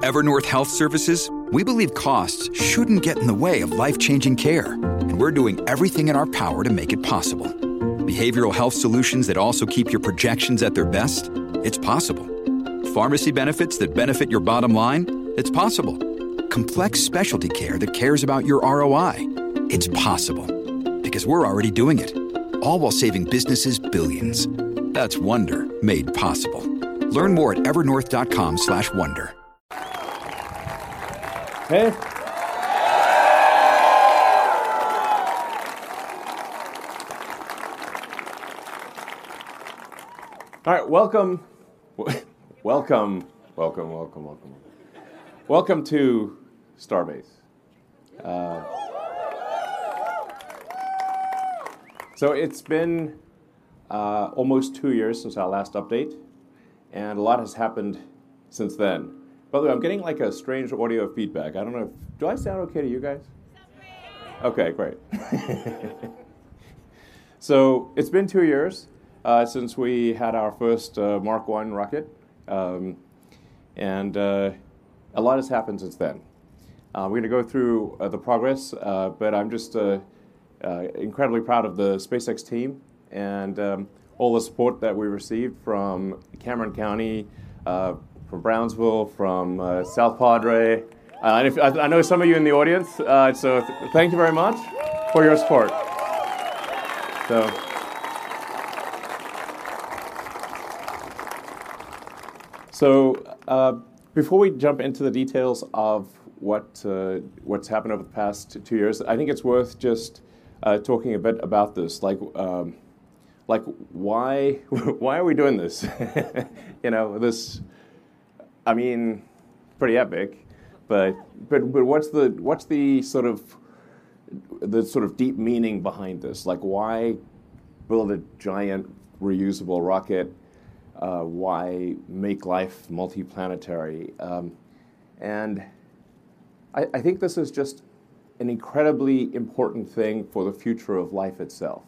At Evernorth Health Services, we believe costs shouldn't get in the way of life-changing care, and we're doing everything in our power to make it possible. Behavioral health solutions that also keep your projections at their best? It's possible. Pharmacy benefits that benefit your bottom line? It's possible. Complex specialty care that cares about your ROI? It's possible. Because we're already doing it. All while saving businesses billions. That's Wonder made possible. Learn more at evernorth.com/wonder. Hey. All right, welcome to Starbase. So it's been almost 2 years since our last update, and a lot has happened since then. By the way, I'm getting like a strange audio feedback. I don't know do I sound okay to you guys? Okay, great. So it's been 2 years since we had our first Mark 1 rocket, and a lot has happened since then. We're going to go through the progress, but I'm just incredibly proud of the SpaceX team and all the support that we received from Cameron County, from Brownsville, from South Padre. I know some of you in the audience, so thank you very much for your support. So before we jump into the details of what's happened over the past 2 years, I think it's worth just talking a bit about this, like why are we doing this? This, I mean, pretty epic, but what's the sort of deep meaning behind this? Like, why build a giant reusable rocket? Why make life multiplanetary? And I think this is just an incredibly important thing for the future of life itself.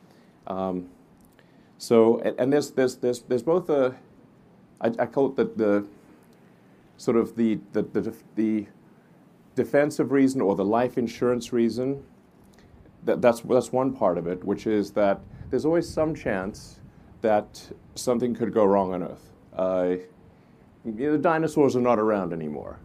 So there's both I call it the sort of the defensive reason or the life insurance reason. That's one part of it, which is that there's always some chance that something could go wrong on Earth. The dinosaurs are not around anymore.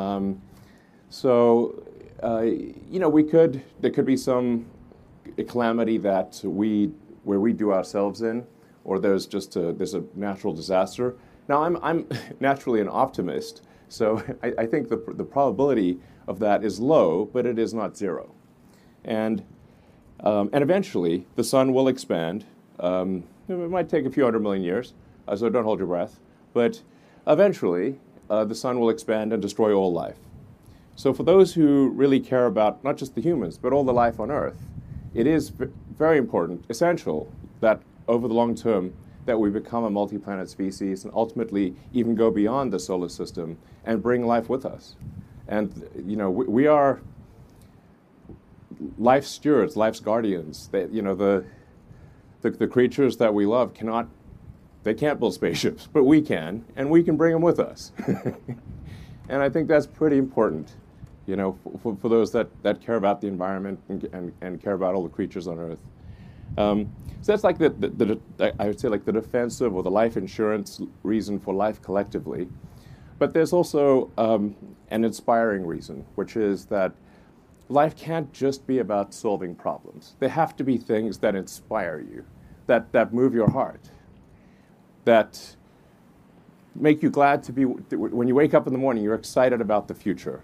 There could be some calamity where we do ourselves in, or there's a natural disaster. Now, I'm naturally an optimist, so I think the probability of that is low, but it is not zero. And eventually, the sun will expand. It might take a few 100 million years, so don't hold your breath. But eventually, the sun will expand and destroy all life. So for those who really care about not just the humans, but all the life on Earth, it is very important, essential, that over the long term, that we become a multi-planet species and ultimately even go beyond the solar system and bring life with us. And, we are life's stewards, life's guardians. The creatures that we love they can't build spaceships, but we can, and we can bring them with us. And I think that's pretty important, for those that care about the environment and care about all the creatures on Earth. So that's like I would say like the defensive or the life insurance reason for life collectively. But there's also an inspiring reason, which is that life can't just be about solving problems. There have to be things that inspire you, that move your heart, that make you glad to be, when you wake up in the morning, you're excited about the future.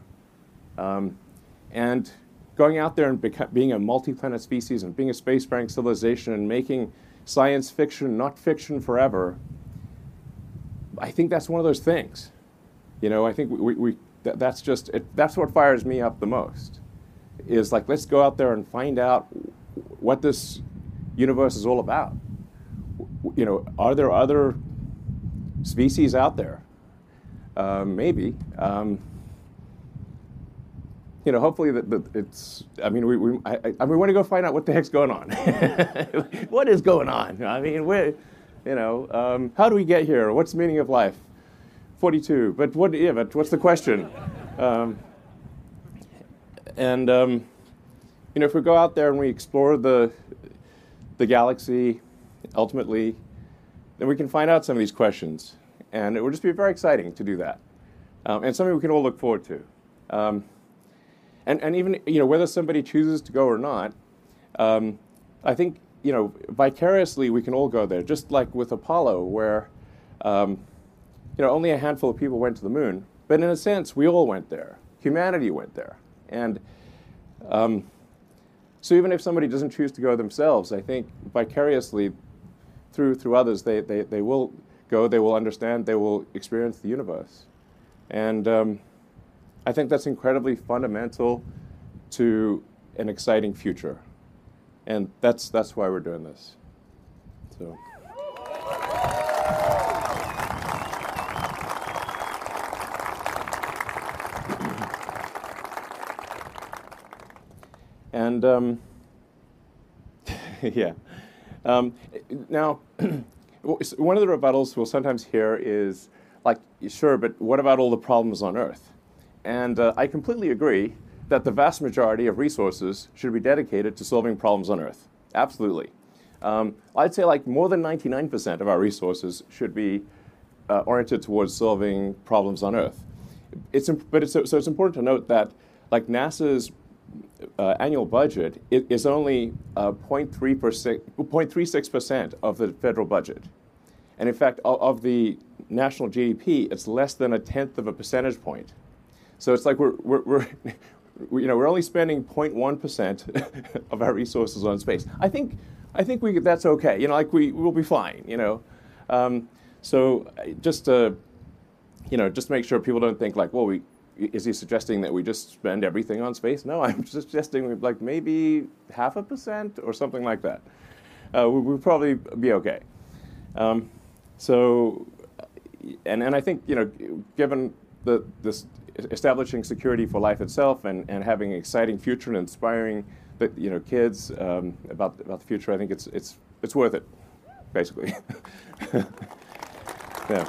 And going out there and being a multi-planet species and being a spacefaring civilization and making science fiction, not fiction forever, I think that's one of those things. I think that's what fires me up the most, is like, let's go out there and find out what this universe is all about. Are there other species out there? Maybe. Hopefully it's. I mean, we want to go find out what the heck's going on. What is going on? I mean, how do we get here? What's the meaning of life? 42. But what's the question? If we go out there and we explore the galaxy, ultimately, then we can find out some of these questions, and it will just be very exciting to do that, and something we can all look forward to. And even whether somebody chooses to go or not, I think vicariously we can all go there, just like with Apollo, where only a handful of people went to the moon, but in a sense we all went there. Humanity went there, and so even if somebody doesn't choose to go themselves, I think vicariously through others, they will go, they will understand, they will experience the universe, and I think that's incredibly fundamental to an exciting future, and that's why we're doing this. So. And yeah. Now, one of the rebuttals we'll sometimes hear is like, sure, but what about all the problems on Earth? And I completely agree that the vast majority of resources should be dedicated to solving problems on Earth. Absolutely. I'd say like more than 99% of our resources should be oriented towards solving problems on Earth. It's important to note that like NASA's annual budget is only 0.36% of the federal budget. And in fact, of the national GDP, it's less than 1/10 of a percentage point. So it's like we're only spending 0.1% of our resources on space. I think that's okay. We'll be fine. So just make sure people don't think like, well, is he suggesting that we just spend everything on space? No, I'm suggesting like maybe 0.5% or something like that. We'll probably be okay. And I think given this establishing security for life itself and having an exciting future and inspiring kids about the future, I think it's worth it, basically. Yeah.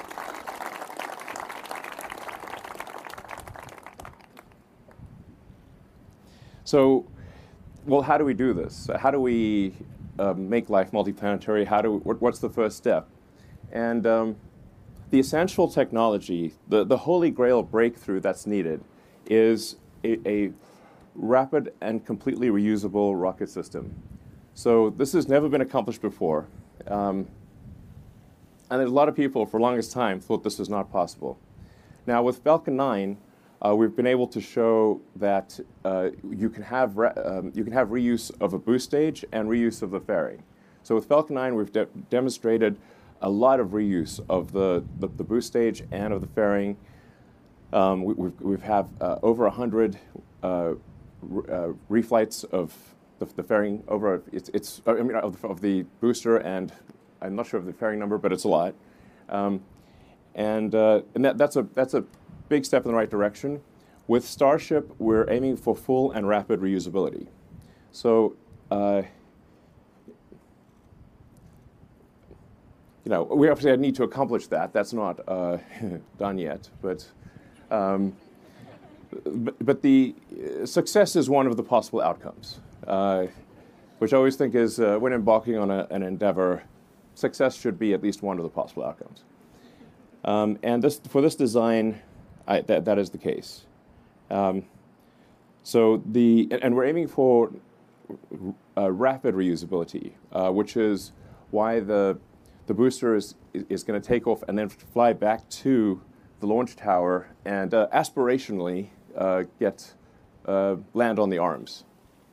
So, well, how do we do this? How do we make life multiplanetary? What's the first step? And the essential technology, the holy grail breakthrough that's needed, is a rapid and completely reusable rocket system. So this has never been accomplished before. And there's a lot of people, for the longest time, thought this was not possible. Now, with Falcon 9, we've been able to show that you can have reuse of a boost stage and reuse of the fairing. So with Falcon 9, we've demonstrated a lot of reuse of the boost stage and of the fairing. We've have over 100 reflights of the fairing over of the booster, and I'm not sure of the fairing number, but it's a lot. And that's a big step in the right direction. With Starship, we're aiming for full and rapid reusability. So, we obviously need to accomplish that. That's not done yet, but the success is one of the possible outcomes, which I always think is when embarking on an endeavor, success should be at least one of the possible outcomes. And for this design, that is the case. And we're aiming for rapid reusability, which is why the booster is going to take off and then fly back to the launch tower and aspirationally land on the arms,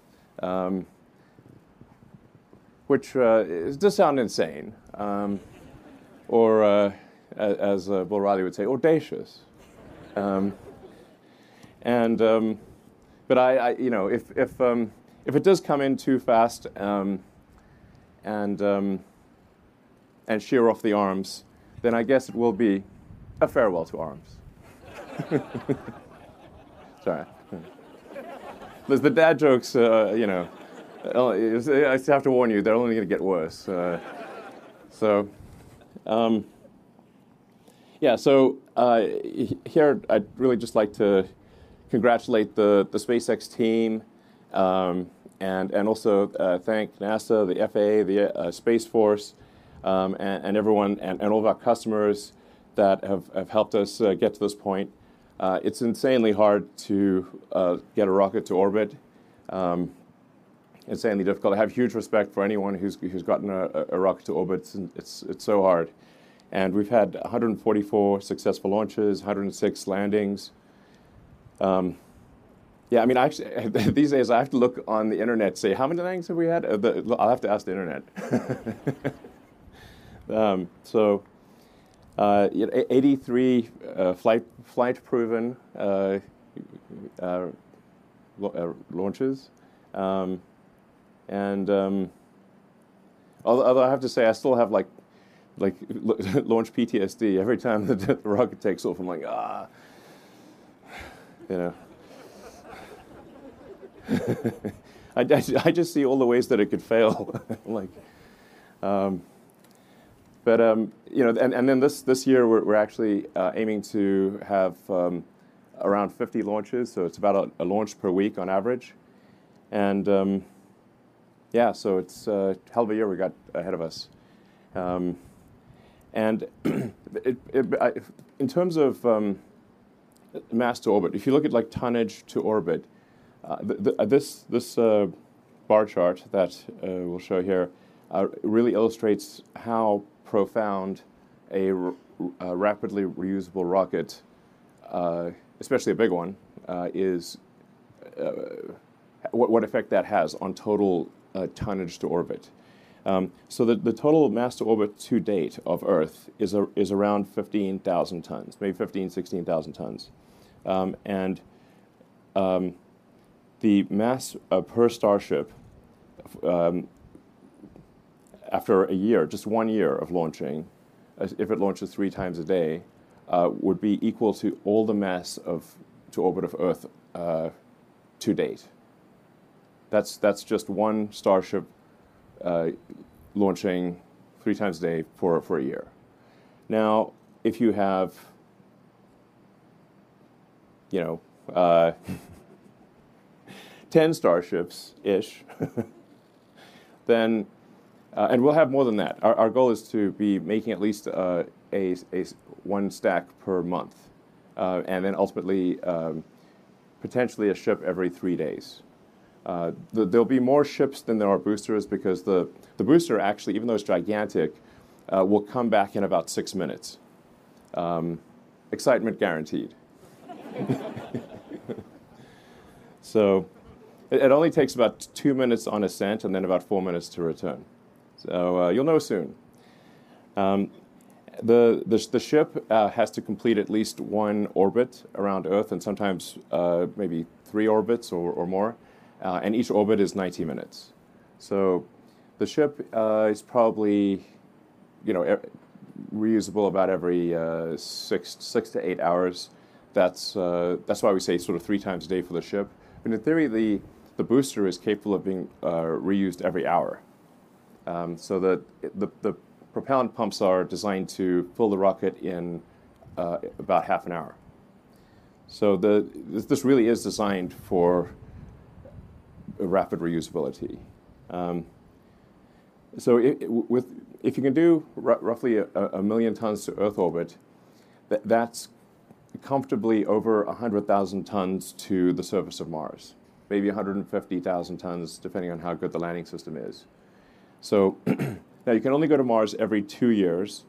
which does sound insane, or as Bill Riley would say, audacious. But if it does come in too fast and shear off the arms, then I guess it will be a farewell to arms. Sorry. There's the dad jokes, I have to warn you, they're only going to get worse. Yeah, so here I'd really just like to congratulate the SpaceX team and also thank NASA, the FAA, the Space Force, and everyone and all of our customers that have helped us get to this point. It's insanely hard to get a rocket to orbit. Insanely difficult. I have huge respect for anyone who's gotten a rocket to orbit. It's so hard. And we've had 144 successful launches, 106 landings. Yeah, I mean, actually, these days I have to look on the internet, say, how many landings have we had? I'll have to ask the internet. 83 flight-proven launches. Although I have to say, I still have like launch PTSD every time the rocket takes off. I'm like, you know. I just see all the ways that it could fail. Like, you know, and then this year we're actually aiming to have around 50 launches, so it's about a launch per week on average, and yeah, so it's a hell of a year we got ahead of us. And in terms of mass to orbit, if you look at like tonnage to orbit, this bar chart that we'll show here really illustrates how profound a rapidly reusable rocket, especially a big one, is, what effect that has on total tonnage to orbit. So the total mass to orbit to date of Earth is around 15,000 tons, maybe 16,000 tons. And the mass per Starship after a year, just 1 year of launching, if it launches 3 times a day, would be equal to all the mass to orbit of Earth to date. That's just one Starship launching 3 times a day for a year. Now, if you have, you know, 10 Starships-ish, then, and we'll have more than that. Our goal is to be making at least a one stack per month, and then ultimately potentially a ship every 3 days. There'll be more ships than there are boosters because the booster actually, even though it's gigantic, will come back in about 6 minutes. Excitement guaranteed. So it only takes about 2 minutes on ascent and then about 4 minutes to return. So you'll know soon. The ship has to complete at least 1 orbit around Earth, and sometimes maybe 3 orbits or more. And each orbit is 90 minutes. So the ship is probably, you know, reusable about every 6 to 8 hours. That's why we say sort of 3 times a day for the ship. But in theory, the booster is capable of being reused every hour. So the propellant pumps are designed to fill the rocket in about half an hour. So this really is designed for rapid reusability. So if you can do roughly a million tons to Earth orbit, that's comfortably over 100,000 tons to the surface of Mars, maybe 150,000 tons, depending on how good the landing system is. So now you can only go to Mars every 2 years.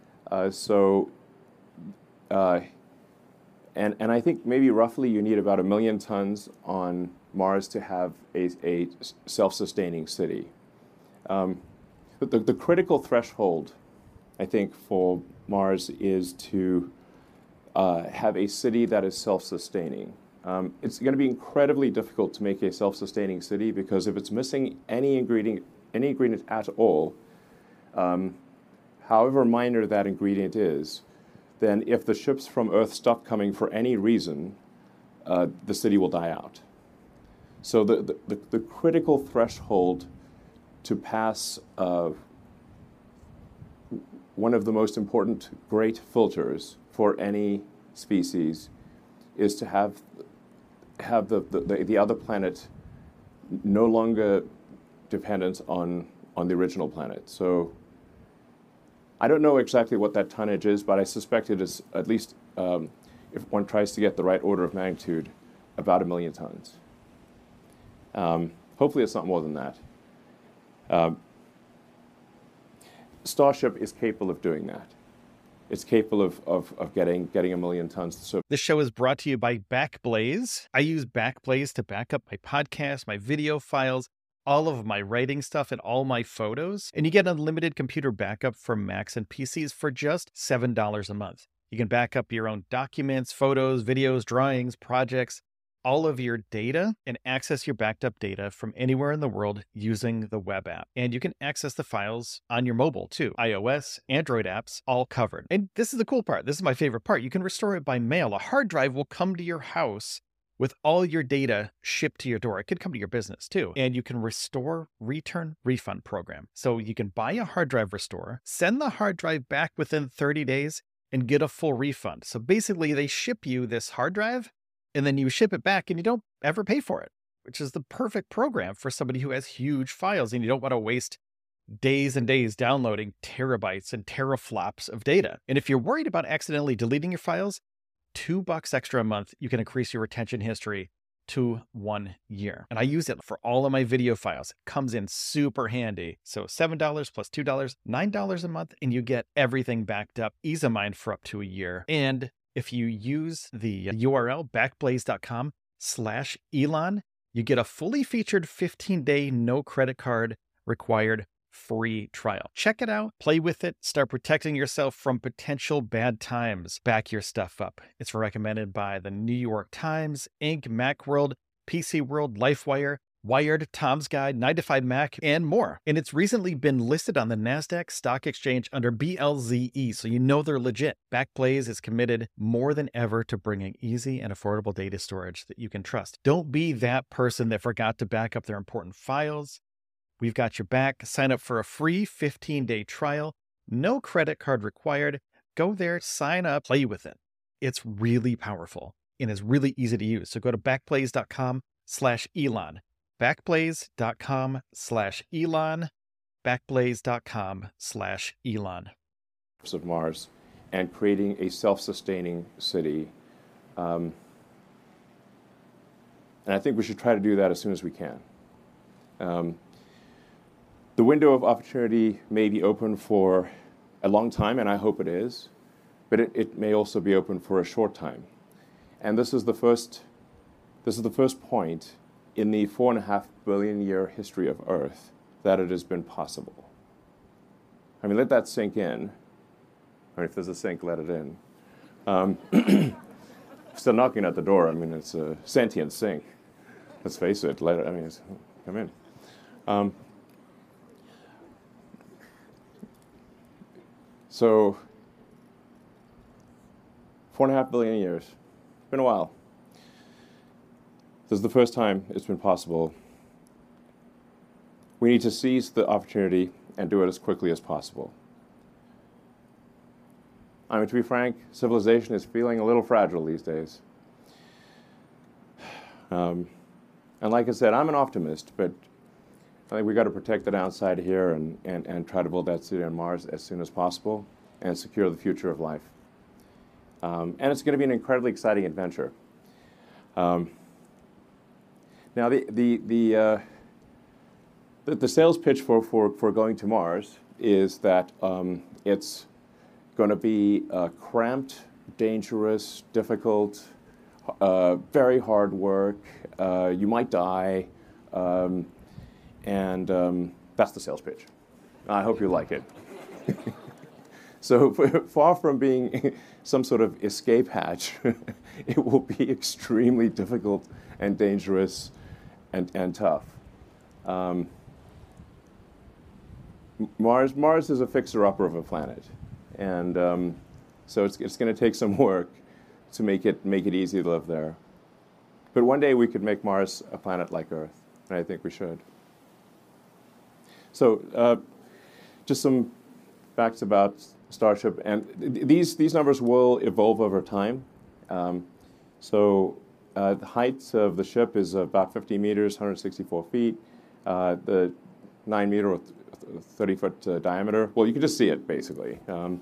And I think maybe roughly you need about 1 million tons on Mars to have a self-sustaining city. But the critical threshold, I think, for Mars is to have a city that is self-sustaining. It's going to be incredibly difficult to make a self-sustaining city because if it's missing any ingredient at all, however minor that ingredient is, then if the ships from Earth stop coming for any reason, the city will die out. So the critical threshold to pass one of the most important great filters for any species is to have the other planet no longer dependent on the original planet. So I don't know exactly what that tonnage is, but I suspect it is at least, if one tries to get the right order of magnitude, about 1 million tons. Hopefully it's not more than that. Starship is capable of doing that. It's capable of getting 1 million tons. So this show is brought to you by Backblaze. I use Backblaze to back up my podcast, my video files, all of my writing stuff, and all my photos. And you get unlimited computer backup for Macs and PCs for just $7 a month. You can back up your own documents, photos, videos, drawings, projects, all of your data, and access your backed up data from anywhere in the world using the web app. And you can access the files on your mobile too. iOS, Android apps, all covered. And this is the cool part. This is my favorite part. You can restore it by mail. A hard drive will come to your house with all your data shipped to your door. It could come to your business too. And you can restore, return, refund program. So you can buy a hard drive restore, send the hard drive back within 30 days, and get a full refund. So basically they ship you this hard drive, and then you ship it back and you don't ever pay for it, which is the perfect program for somebody who has huge files and you don't want to waste days and days downloading terabytes and teraflops of data. And if you're worried about accidentally deleting your files, $2 extra a month, you can increase your retention history to 1 year. And I use it for all of my video files. It comes in super handy. So $7 plus $2, $9 a month, and you get everything backed up, ease of mind for up to a year. And if you use the URL backblaze.com/Elon, you get a fully featured 15-day no credit card required free trial. Check it out, play with it, start protecting yourself from potential bad times. Back your stuff up. It's recommended by the New York Times, Inc., Macworld, PC World, LifeWire, Wired, Tom's Guide, 9 to 5 Mac, and more. And it's recently been listed on the NASDAQ Stock Exchange under BLZE, so you know they're legit. Backblaze is committed more than ever to bringing easy and affordable data storage that you can trust. Don't be that person that forgot to back up their important files. We've got your back. Sign up for a free 15-day trial. No credit card required. Go there, sign up, play with it. It's really powerful and is really easy to use. So go to backblaze.com/Elon. Backblaze.com/Elon. Backblaze.com/Elon. of Mars and creating a self-sustaining city. And I think we should try to do that as soon as we can. The window of opportunity may be open for a long time, and I hope it is, but it may also be open for a short time. And this is the first point in the 4.5 billion year history of Earth that it has been possible. I mean, let that sink in. Or if there's a sink, let it in. Still knocking at the door. I mean, it's a sentient sink. Let's face it. Come in. So, 4.5 billion years. It's been a while. This is the first time it's been possible. We need to seize the opportunity and do it as quickly as possible. I mean, to be frank, civilization is feeling a little fragile these days. And like I said, I'm an optimist, but I think we've got to protect the downside here and try to build that city on Mars as soon as possible and secure the future of life. And it's going to be an incredibly exciting adventure. Now, the sales pitch for going to Mars is that it's going to be cramped, dangerous, difficult, very hard work. You might die, and that's the sales pitch. I hope you like it. So far from being some sort of escape hatch, it will be extremely difficult and dangerous and tough. Mars is a fixer-upper of a planet, and so it's going to take some work to make it easy to live there. But one day we could make Mars a planet like Earth, and I think we should. So just some facts about Starship, and these numbers will evolve over time. The height of the ship is about 50 meters, 164 feet. The 9-meter or 30-foot diameter. Well, you can just see it basically.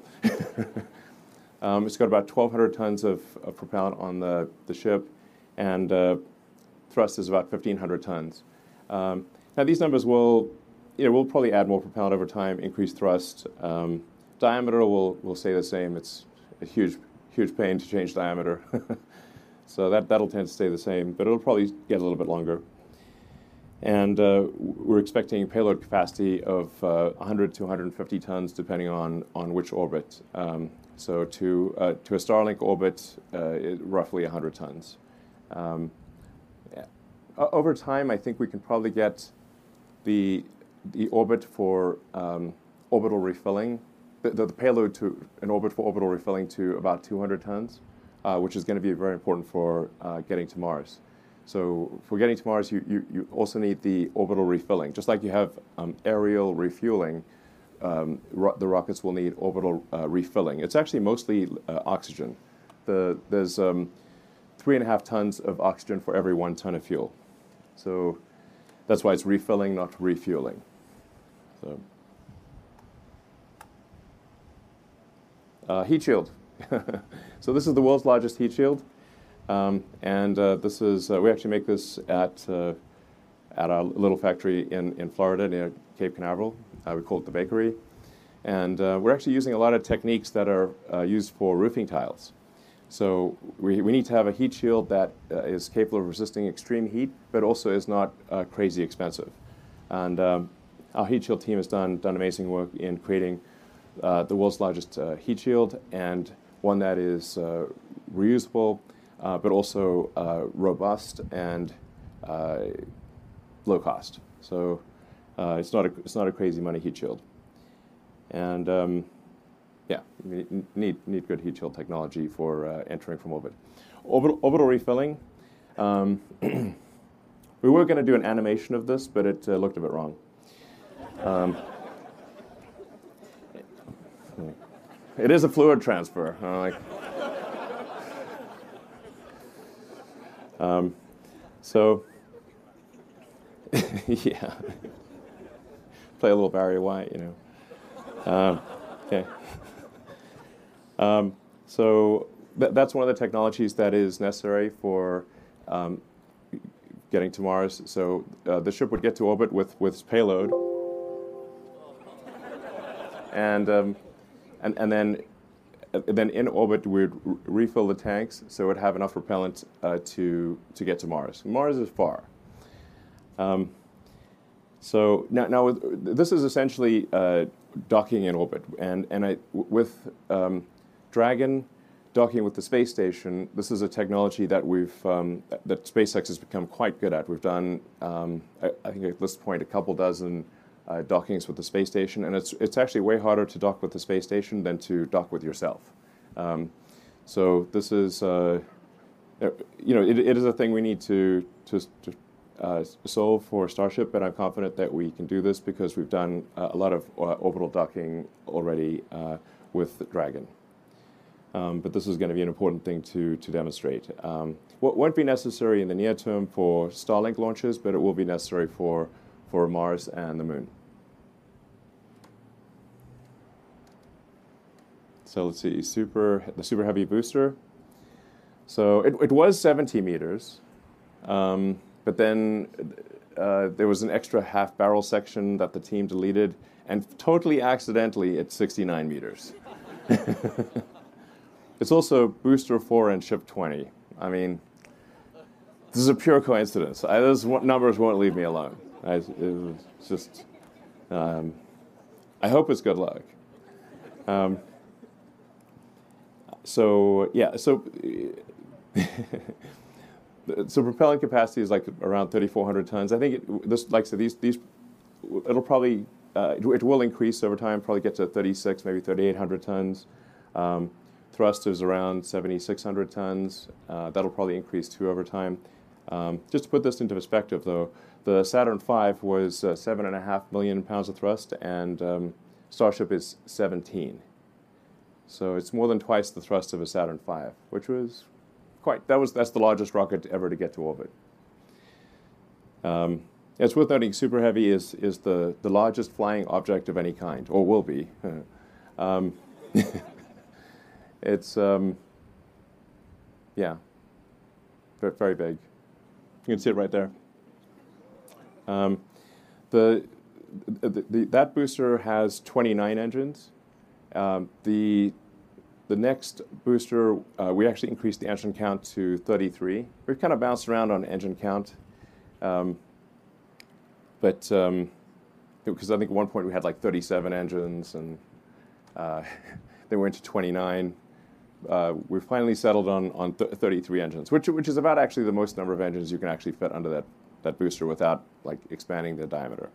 It's got about 1,200 tons of propellant on the ship, and thrust is about 1,500 tons. Now these numbers will, we'll probably add more propellant over time, increase thrust. Diameter will stay the same. It's a huge pain to change diameter. So that'll tend to stay the same, but it'll probably get a little bit longer. And we're expecting payload capacity of 100 to 150 tons, depending on which orbit. So to a Starlink orbit, roughly 100 tons. Over time, I think we can probably get the orbit for orbital refilling, the payload to an orbit for orbital refilling to about 200 tons, which is going to be very important for getting to Mars. So for getting to Mars, you also need the orbital refilling. Just like you have aerial refueling, the rockets will need orbital refilling. It's actually mostly oxygen. There's 3.5 tons of oxygen for every 1 ton of fuel. So that's why it's refilling, not refueling. So heat shield. So this is the world's largest heat shield. This is we actually make this at our little factory in Florida near Cape Canaveral. We call it the bakery, and we're actually using a lot of techniques that are used for roofing tiles. So we need to have a heat shield that is capable of resisting extreme heat, but also is not crazy expensive. And our heat shield team has done amazing work in creating the world's largest heat shield, and one that is reusable, but also robust and low cost. So it's not a crazy money heat shield. And yeah, you need good heat shield technology for entering from orbit. Orbital refilling. We were going to do an animation of this, but it looked a bit wrong. It is a fluid transfer. So, yeah. Play a little Barry White, Okay. So that's one of the technologies that is necessary for getting to Mars. So the ship would get to orbit with its payload, and then in orbit we'd refill the tanks, so it would have enough propellant to get to Mars. Mars is far. So now this is essentially docking in orbit, and with Dragon docking with the space station, this is a technology that that SpaceX has become quite good at. We've done, I think at this point, a couple dozen dockings with the space station, and it's actually way harder to dock with the space station than to dock with yourself. So this is, it is a thing we need to solve for Starship, but I'm confident that we can do this because we've done a lot of orbital docking already with Dragon. But this is going to be an important thing to demonstrate. What won't be necessary in the near term for Starlink launches, but it will be necessary for Mars and the Moon. So let's see, the Super Heavy booster. So it was 70 meters, but then there was an extra half barrel section that the team deleted, and totally accidentally it's 69 meters. It's also booster 4 and ship 20. I mean, this is a pure coincidence. Those numbers won't leave me alone. It's just, I hope it's good luck. So yeah, so propellant capacity is like around 3,400 tons. I think it'll probably it will increase over time. Probably get to 36, maybe 3,800 tons. Thrust is around 7,600 tons. That'll probably increase too over time. Just to put this into perspective, though, the Saturn V was 7.5 million pounds of thrust, and Starship is 17. So it's more than twice the thrust of a Saturn V, which was that's the largest rocket ever to get to orbit. It's worth noting Super Heavy is the largest flying object of any kind, or will be. It's yeah, very big. You can see it right there. That booster has 29 engines. The next booster, we actually increased the engine count to 33. We've kind of bounced around on engine count, but because I think at one point we had like 37 engines, and then we went to 29. We finally settled on 33 engines, which is about actually the most number of engines you can actually fit under that booster without like expanding the diameter.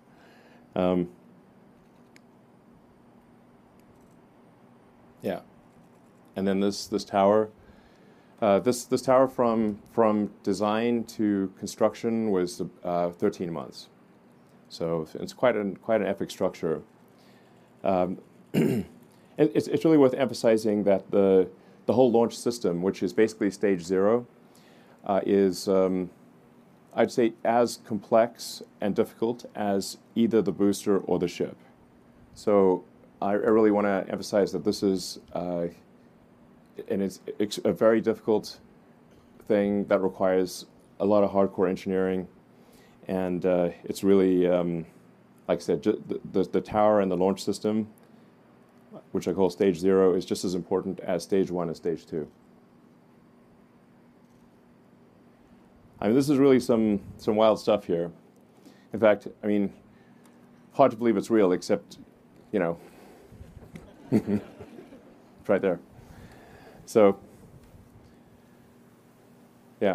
Yeah, and then this tower, this tower from design to construction was 13 months, so it's quite an epic structure. And it's really worth emphasizing that the whole launch system, which is basically stage 0, is I'd say as complex and difficult as either the booster or the ship. So I really want to emphasize that this is, and it's a very difficult thing that requires a lot of hardcore engineering, and it's really, like I said, the tower and the launch system, which I call stage 0, is just as important as stage 1 and stage 2. I mean, this is really some wild stuff here. In fact, I mean, hard to believe it's real, except, you know, it's right there. So, yeah.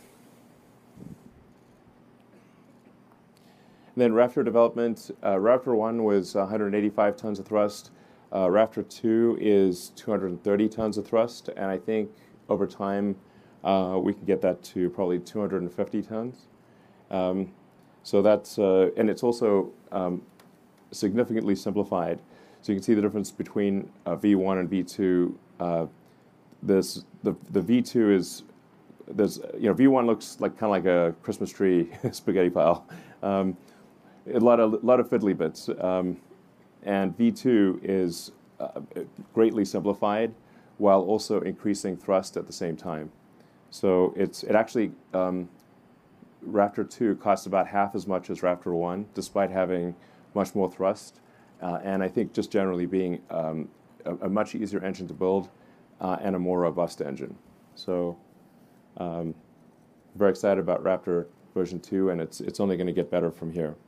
And then Raptor development. Raptor 1 was 185 tons of thrust. Raptor 2 is 230 tons of thrust, and I think over time we can get that to probably 250 tons. So that's, and it's also significantly simplified. So you can see the difference between V1 and V2. The V2 is, V1 looks like kind of like a Christmas tree spaghetti pile, a lot of fiddly bits, and V2 is greatly simplified while also increasing thrust at the same time. So it actually Raptor 2 costs about half as much as Raptor 1, despite having much more thrust, and I think just generally being a much easier engine to build and a more robust engine. So very excited about Raptor version 2, and it's only going to get better from here.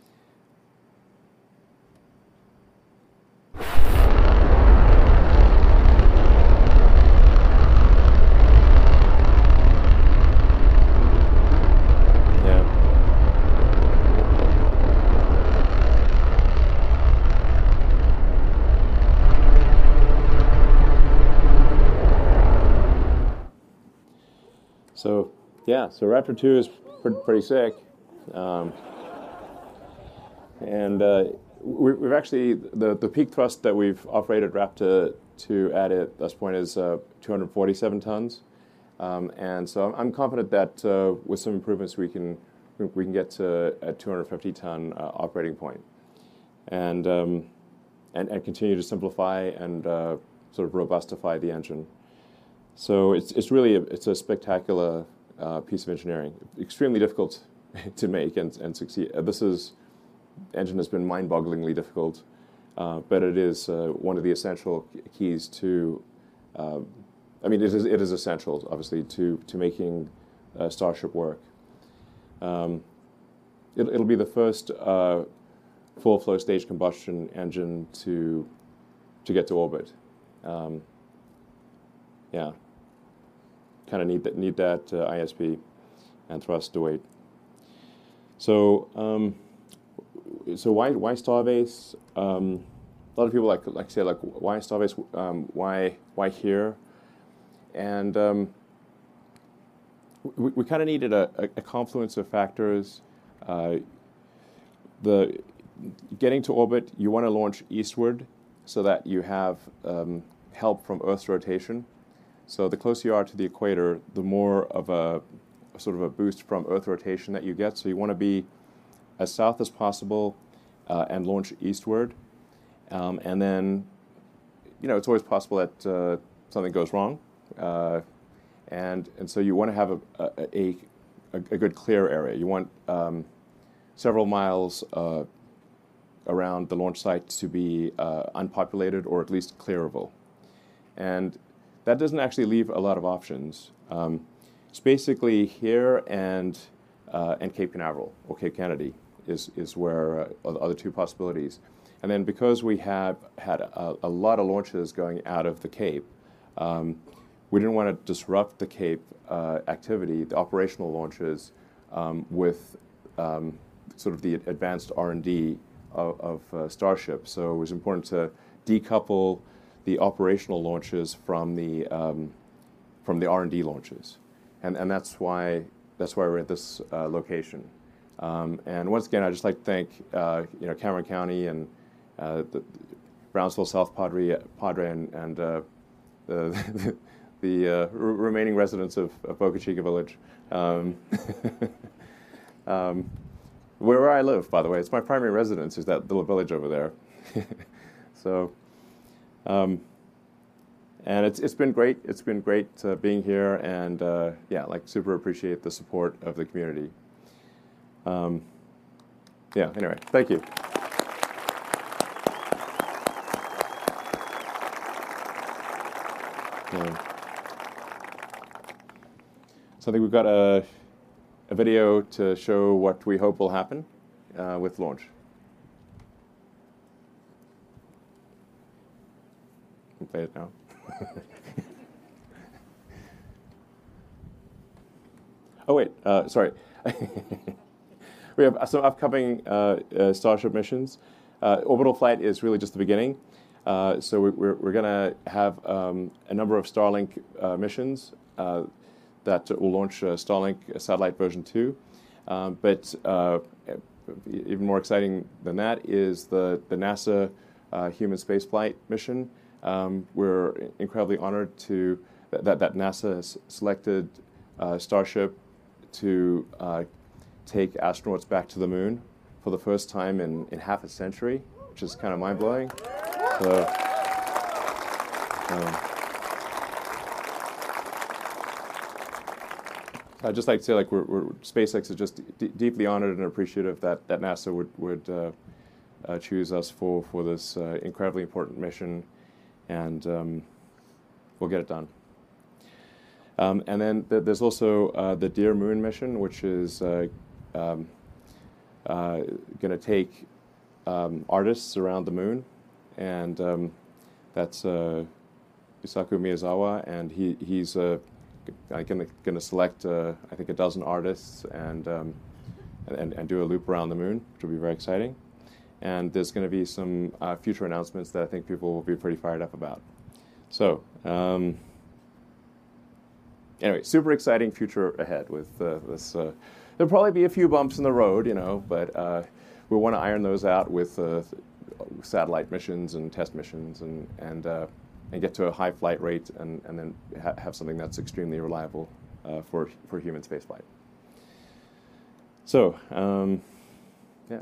So yeah, so Raptor 2 is pretty sick, and we've actually the peak thrust that we've operated Raptor 2 at this point is 247 tons, and so I'm confident that with some improvements we can get to a 250 ton operating point, and continue to simplify and sort of robustify the engine. So it's really a spectacular piece of engineering. Extremely difficult to make and succeed. Engine has been mind-bogglingly difficult, but it is one of the essential keys to. I mean, it is essential, obviously, to making Starship work. It'll be the first full flow stage combustion engine to get to orbit. Yeah. Kind of need that ISP and thrust to weight. So why Starbase? A lot of people like say why Starbase? Why here? And we kind of needed a confluence of factors. Getting to orbit, you want to launch eastward so that you have kind help from Earth's rotation. So the closer you are to the equator, the more of a sort of a boost from Earth rotation that you get. So you want to be as south as possible and launch eastward. And then, it's always possible that something goes wrong. And so you want to have a good clear area. You want several miles around the launch site to be unpopulated or at least clearable. And that doesn't actually leave a lot of options. It's basically here and Cape Canaveral or Cape Kennedy is where are the other two possibilities. And then because we have had a lot of launches going out of the Cape, we didn't want to disrupt the Cape activity, the operational launches, with sort of the advanced R&D of Starship. So it was important to decouple the operational launches from the R&D launches, and that's why we're at this location. And once again, I'd just like to thank Cameron County and the Brownsville South Padre and the remaining residents of Boca Chica Village, where I live, by the way. It's my primary residence, is that little village over there. So, and it's been great. It's been great being here, and super appreciate the support of the community. Anyway, thank you. So I think we've got a video to show what we hope will happen with launch. We'll play it now. Oh wait, sorry. We have some upcoming Starship missions. Orbital flight is really just the beginning. So we're going to have a number of Starlink missions that will launch Starlink satellite version 2. But even more exciting than that is the NASA human spaceflight mission. We're incredibly honored that NASA has selected Starship to take astronauts back to the moon for the first time in half a century, which is kind of mind-blowing. So, I'd just like to say, SpaceX is just deeply honored and appreciative that NASA would choose us for this incredibly important mission, and we'll get it done. And then there's also the Dear Moon mission, which is going to take artists around the moon, and that's Yusaku Miyazawa, and he's going to select I think a dozen artists and do a loop around the moon, which will be very exciting. And there's going to be some future announcements that I think people will be pretty fired up about. So anyway, super exciting future ahead with this. There'll probably be a few bumps in the road, but we want to iron those out with satellite missions and test missions and get to a high flight rate and then have something that's extremely reliable for human spaceflight. So, yeah.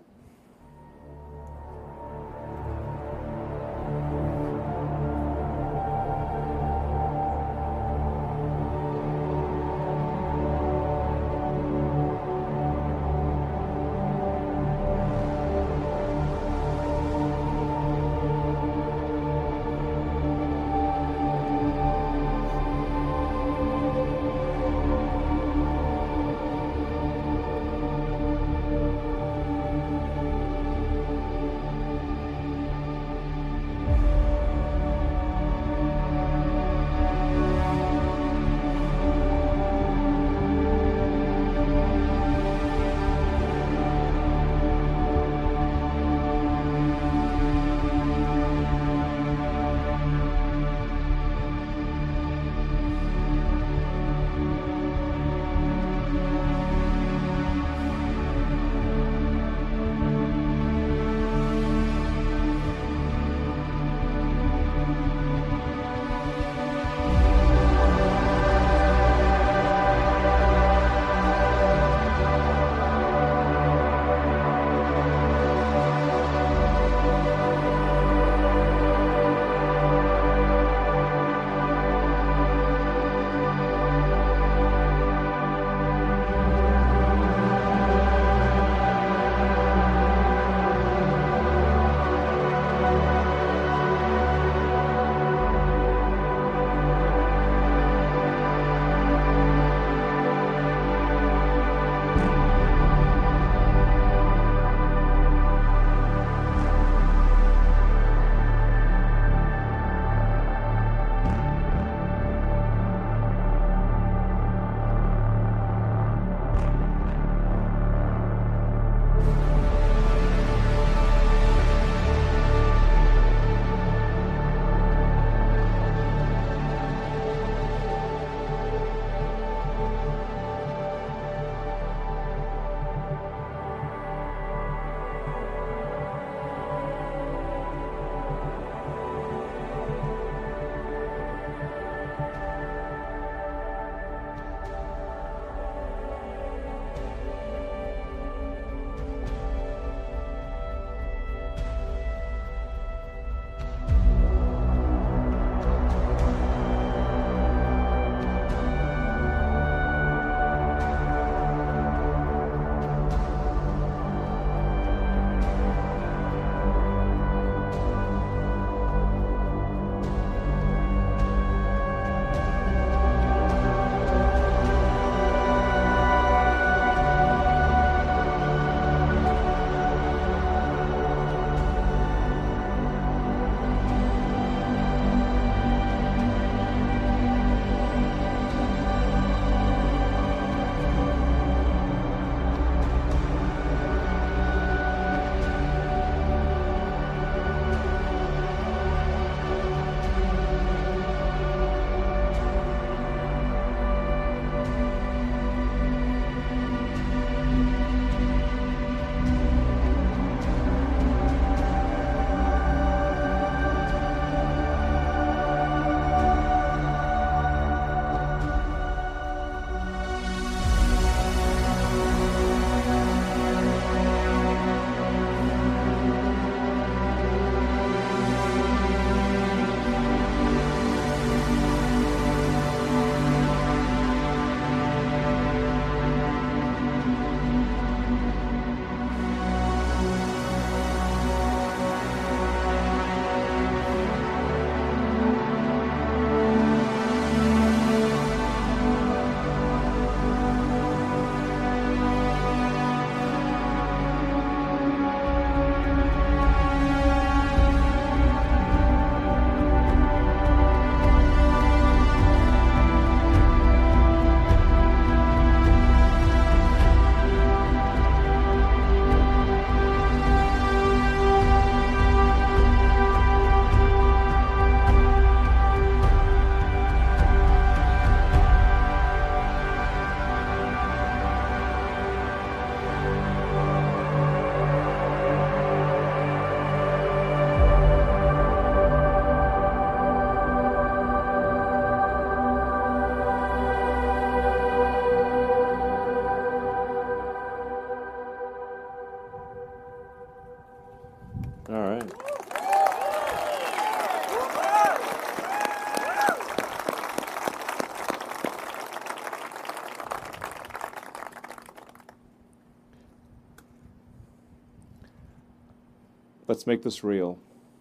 Let's make this real.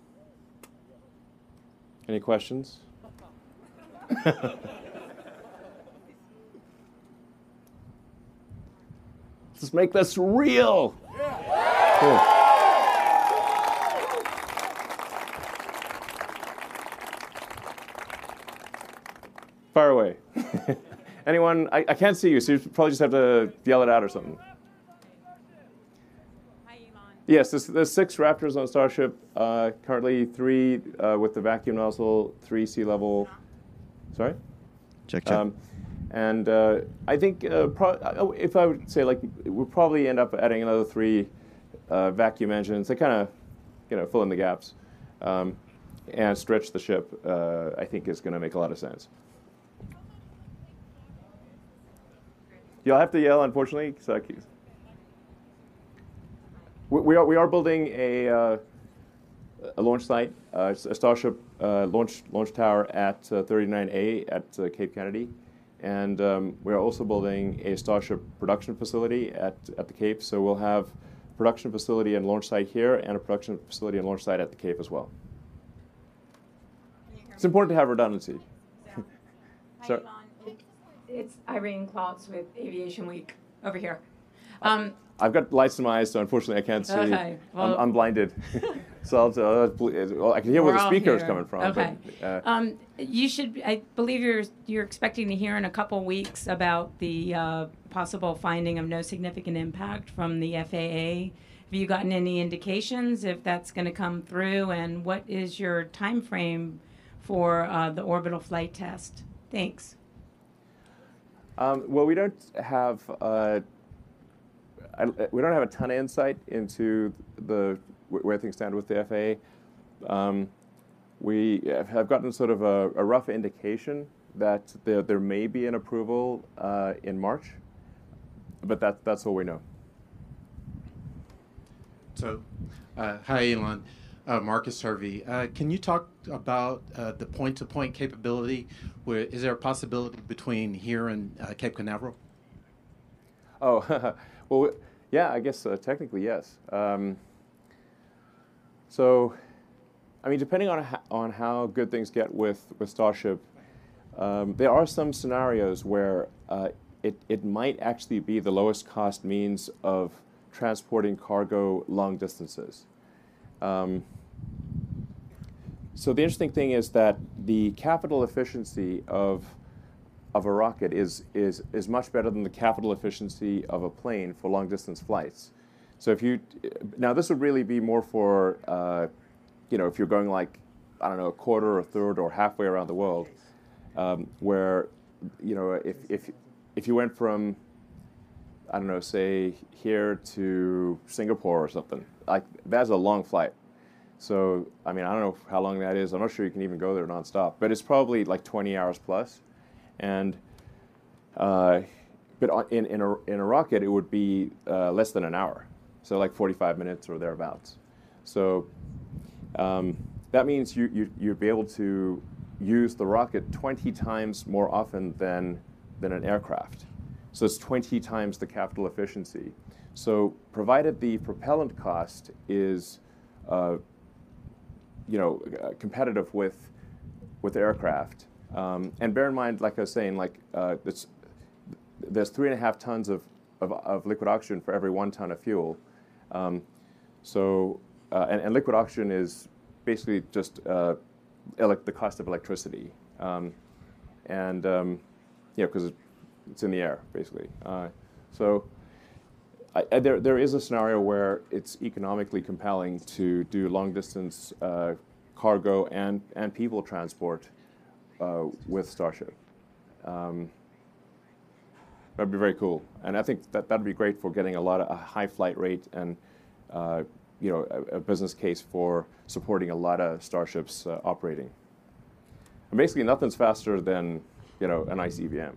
Any questions? Let's make this real. Yeah. Cool. Fire away. Anyone? I can't see you, so you probably just have to yell it out or something. Hi, Elon. Yes, there's 6 Raptors on Starship. Currently 3 with the vacuum nozzle, 3 sea level. Sorry? Check. And I think if I would say, like, we'll probably end up adding another 3 vacuum engines. They kind of, fill in the gaps and stretch the ship. I think is going to make a lot of sense. You'll have to yell, unfortunately. So we are building a launch site, a Starship launch tower at 39A at Cape Kennedy. And we are also building a Starship production facility at the Cape. So we'll have production facility and launch site here and a production facility and launch site at the Cape as well. It's important to have redundancy. Hi, Elon. It's Irene Klotz with Aviation Week over here. I've got lights in my eyes, so unfortunately I can't see. Okay. Well, I'm blinded. So I can hear where the speaker is coming from. Okay. But, you should. I believe you're expecting to hear in a couple weeks about the possible finding of no significant impact from the FAA. Have you gotten any indications if that's going to come through, and what is your time frame for the orbital flight test? Thanks. Well, we don't have a ton of insight into where things stand with the FAA. We have gotten sort of a rough indication that there may be an approval in March, but that's all we know. So, hi, Elon. Marcus Hervey. Can you talk about the point-to-point capability? Is there a possibility between here and Cape Canaveral? Oh, well, yeah, I guess technically yes. So, I mean, depending on how good things get with Starship, there are some scenarios where it might actually be the lowest cost means of transporting cargo long distances. So the interesting thing is that the capital efficiency of a rocket is much better than the capital efficiency of a plane for long distance flights. So now this would really be more for if you're going like, I don't know, a quarter or a third or halfway around the world, where if you went from, I don't know, say here to Singapore or something, like that's a long flight. So, I mean, I don't know how long that is. I'm not sure you can even go there nonstop, but it's probably like 20 hours plus. And but in a rocket, it would be less than an hour, so like 45 minutes or thereabouts. So that means you'd be able to use the rocket 20 times more often than an aircraft. So it's 20 times the capital efficiency. So provided the propellant cost is competitive with aircraft. And bear in mind, like I was saying, there's 3.5 tons of liquid oxygen for every 1 ton of fuel. And liquid oxygen is basically just the cost of electricity. Because it's in the air, basically. There is a scenario where it's economically compelling to do long-distance cargo and people transport with Starship. That'd be very cool, and I think that'd be great for getting a high flight rate and a business case for supporting a lot of Starships operating. And basically, nothing's faster than an ICBM.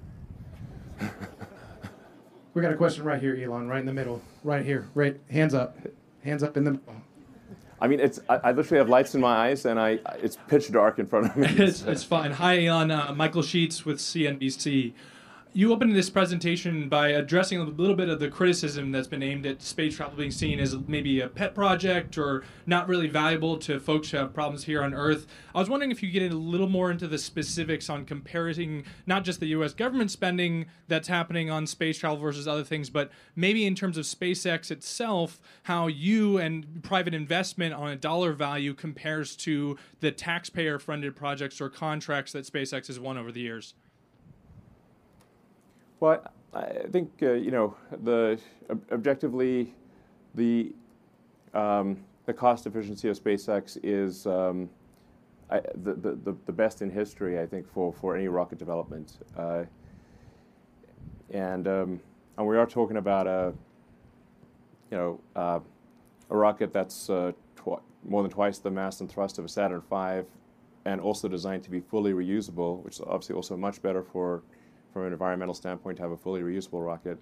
We got a question right here, Elon, right in the middle, right here, right, hands up in the middle. I mean, I literally have lights in my eyes, and it's pitch dark in front of me. It's fine. Hi, Elon. Michael Sheets with CNBC. You opened this presentation by addressing a little bit of the criticism that's been aimed at space travel being seen as maybe a pet project or not really valuable to folks who have problems here on Earth. I was wondering if you could get a little more into the specifics on comparing not just the U.S. government spending that's happening on space travel versus other things, but maybe in terms of SpaceX itself, how you and private investment on a dollar value compares to the taxpayer-funded projects or contracts that SpaceX has won over the years. Well, I think objectively, the cost efficiency of SpaceX is the best in history, I think, for any rocket development, and we are talking about a rocket that's more than twice the mass and thrust of a Saturn V, and also designed to be fully reusable, which is obviously also much better from an environmental standpoint to have a fully reusable rocket,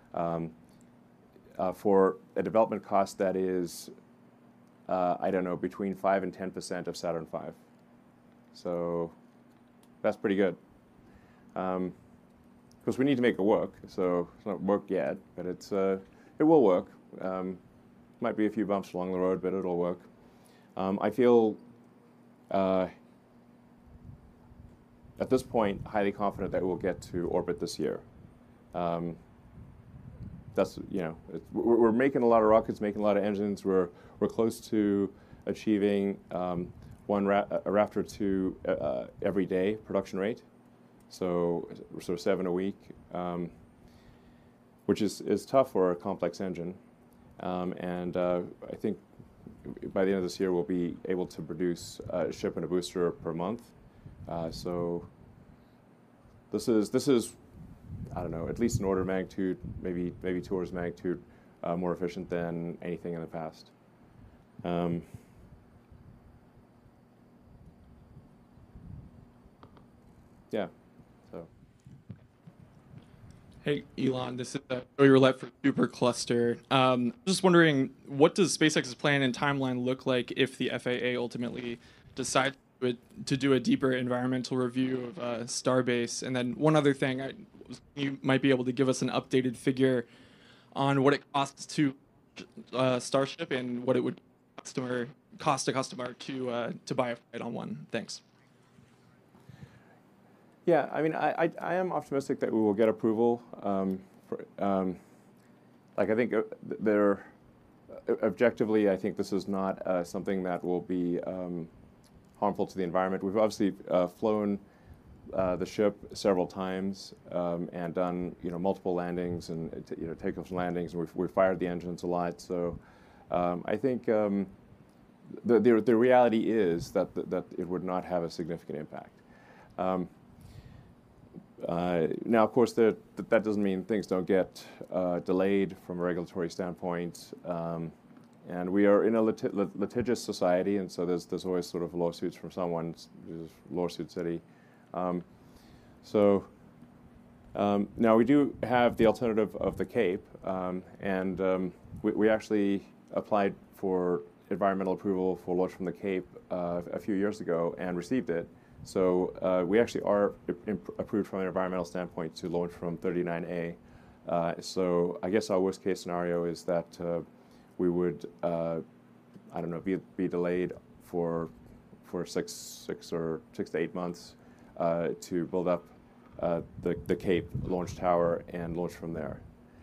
for a development cost that is, I don't know, between 5 and 10% of Saturn V. So that's pretty good. Because we need to make it work, so it's not worked yet, but it will work. Might be a few bumps along the road, but it'll work. I feel at this point, highly confident that we'll get to orbit this year. That's we're making a lot of rockets, making a lot of engines. We're close to achieving a Raptor 2 every day production rate, so 7 a week, which is tough for a complex engine. And I think by the end of this year, we'll be able to produce a ship and a booster per month. So this is I don't know, at least an order of magnitude, maybe 2 orders of magnitude more efficient than anything in the past. Yeah. So. Hey, Elon, this is Joey Roulette for Supercluster. Just wondering, what does SpaceX's plan and timeline look like if the FAA ultimately decides to do a deeper environmental review of Starbase? And then one other thing, you might be able to give us an updated figure on what it costs to Starship and what it would cost a customer to buy a flight on one. Thanks. Yeah, I mean, I am optimistic that we will get approval. I think objectively, I think this is not something that will be harmful to the environment. We've obviously flown the ship several times and done multiple landings and takeoffs and landings, and we've fired the engines a lot. So I think the reality is that it would not have a significant impact. Now, of course, that doesn't mean things don't get delayed from a regulatory standpoint. And we are in a litigious society, and so there's always sort of lawsuits from someone, lawsuit city. Now we do have the alternative of the Cape, and we actually applied for environmental approval for launch from the Cape a few years ago and received it. So we actually are approved from an environmental standpoint to launch from 39A. So I guess our worst case scenario is that we would, I don't know, be delayed for 6 to 8 months to build up the Cape launch tower and launch from there.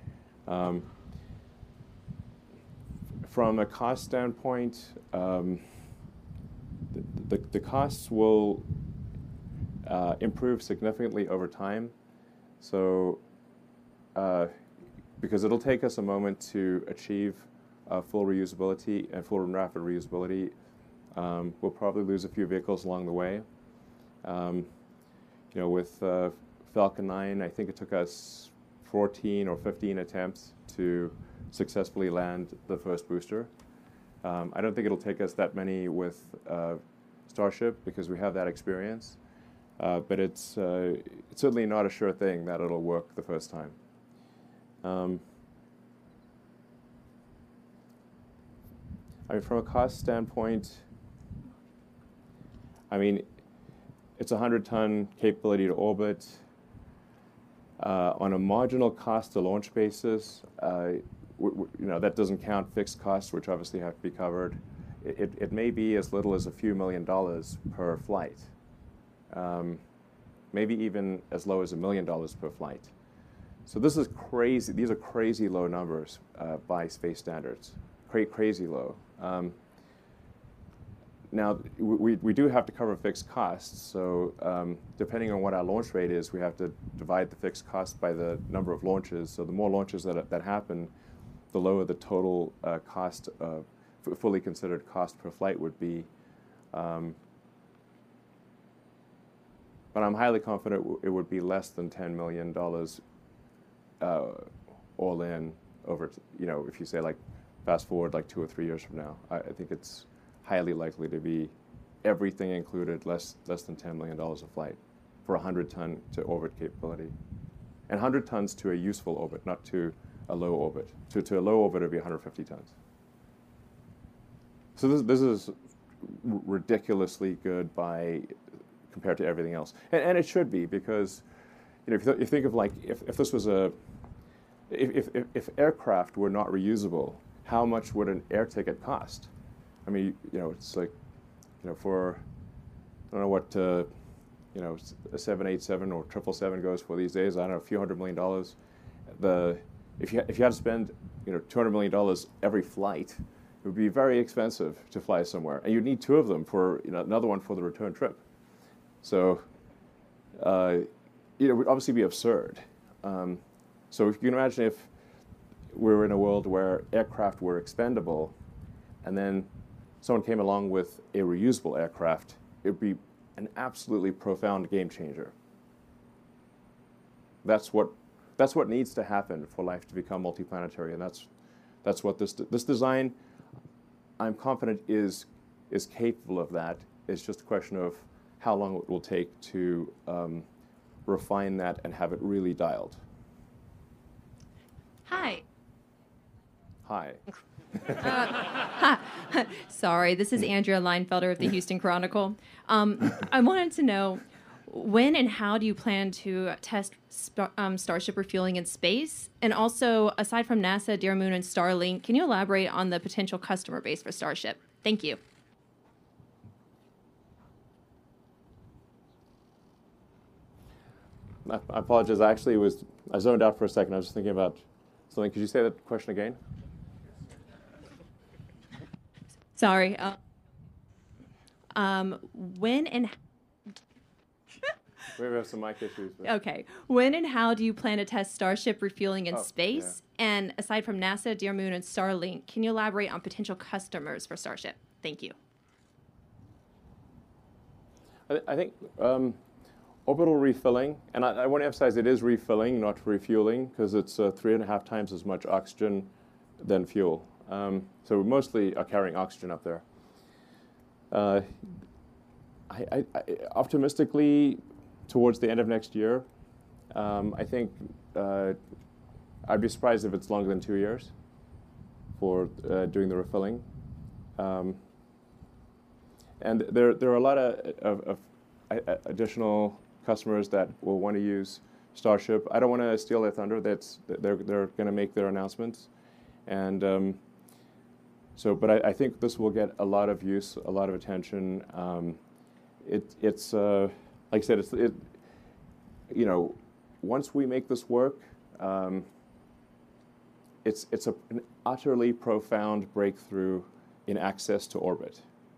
From a cost standpoint, the costs will improve significantly over time. So, because it'll take us a moment to achieve full reusability and full and rapid reusability, we'll probably lose a few vehicles along the way. With Falcon 9, I think it took us 14 or 15 attempts to successfully land the first booster. I don't think it'll take us that many with Starship because we have that experience. But it's certainly not a sure thing that it'll work the first time. I mean, from a cost standpoint, I mean, it's a 100-ton capability to orbit. On a marginal cost to launch basis, that doesn't count fixed costs, which obviously have to be covered. It may be as little as a few $1,000,000 per flight, maybe even as low as $1 million per flight. So this is crazy. These are crazy low numbers by space standards, crazy low. Now, we do have to cover fixed costs, so depending on what our launch rate is, we have to divide the fixed cost by the number of launches. So the more launches that happen, the lower the total cost, fully considered cost per flight would be. But I'm highly confident it would be less than $10 million all in over, if you say like fast forward like 2 or 3 years from now. I think it's highly likely to be everything included less than $10 million a flight for 100-ton to orbit capability. And 100 tons to a useful orbit, not to a low orbit. To a low orbit, it would be 150 tons. So this is ridiculously good compared to everything else. And it should be, because if you think of like, if this was if aircraft were not reusable, how much would an air ticket cost? I mean, it's like, for, I don't know what, a 787 or 777 goes for these days. I don't know, a few $100 million. If you had to spend, $200 million every flight, it would be very expensive to fly somewhere, and you'd need 2 of them for, another one for the return trip. So, it would obviously be absurd. So if you can imagine if we were in a world where aircraft were expendable, and then someone came along with a reusable aircraft, it would be an absolutely profound game changer. That's what needs to happen for life to become multiplanetary, and that's what this design, I'm confident, is capable of that. It's just a question of how long it will take to refine that and have it really dialed. Hi. Hi. Sorry, this is Andrea Leinfelder of the Houston Chronicle. I wanted to know, when and how do you plan to test Starship refueling in space? And also, aside from NASA, Dear Moon, and Starlink, can you elaborate on the potential customer base for Starship? Thank you. I apologize. I zoned out for a second. I was just thinking about something. Could you say that question again? Sorry. When and we have some mic issues. But. Okay. When and how do you plan to test Starship refueling in space? Yeah. And aside from NASA, Dear Moon, and Starlink, can you elaborate on potential customers for Starship? Thank you. I think orbital refilling, and I want to emphasize it is refilling, not refueling, because it's 3.5 times as much oxygen than fuel. So we mostly are carrying oxygen up there. I optimistically, towards the end of next year, I think I'd be surprised if it's longer than 2 years for doing the refilling. And there are a lot of additional customers that will want to use Starship. I don't want to steal their thunder. They're going to make their announcements, and but I think this will get a lot of use, a lot of attention. It's like I said, once we make this work, it's an utterly profound breakthrough in access to orbit.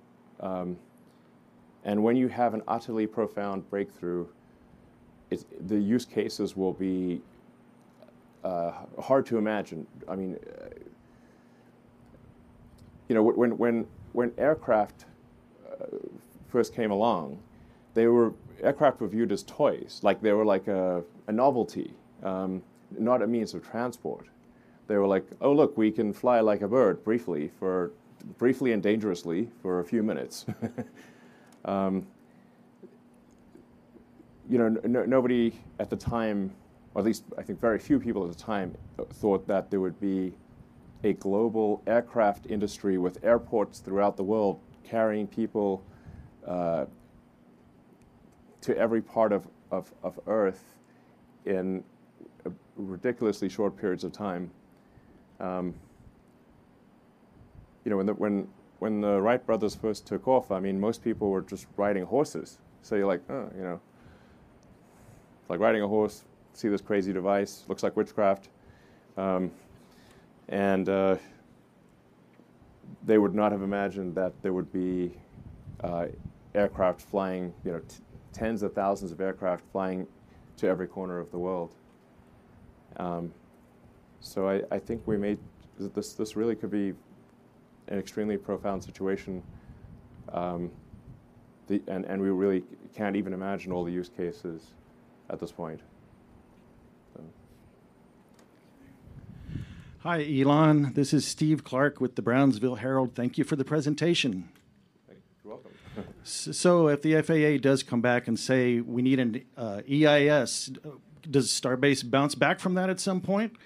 And when you have an utterly profound breakthrough, the use cases will be hard to imagine. I mean, when aircraft first came along, aircraft were viewed as toys, like they were like a novelty, not a means of transport. They were like, oh look, we can fly like a bird briefly and dangerously for a few minutes. Nobody at the time, or at least I think very few people at the time, thought that there would be a global aircraft industry with airports throughout the world carrying people to every part of Earth in ridiculously short periods of time. You know, when the Wright brothers first took off, I mean, most people were just riding horses. So you're like, oh, you know, it's like riding a horse, see this crazy device, looks like witchcraft. And they would not have imagined that there would be aircraft flying, you know, tens of thousands of aircraft flying to every corner of the world. So I think we made this really could be an extremely profound situation, and we really can't even imagine all the use cases at this point. So. Hi, Elon. This is Steve Clark with the Brownsville Herald. Thank you for the presentation. You're welcome. So if the FAA does come back and say we need an EIS, does Starbase bounce back from that at some point?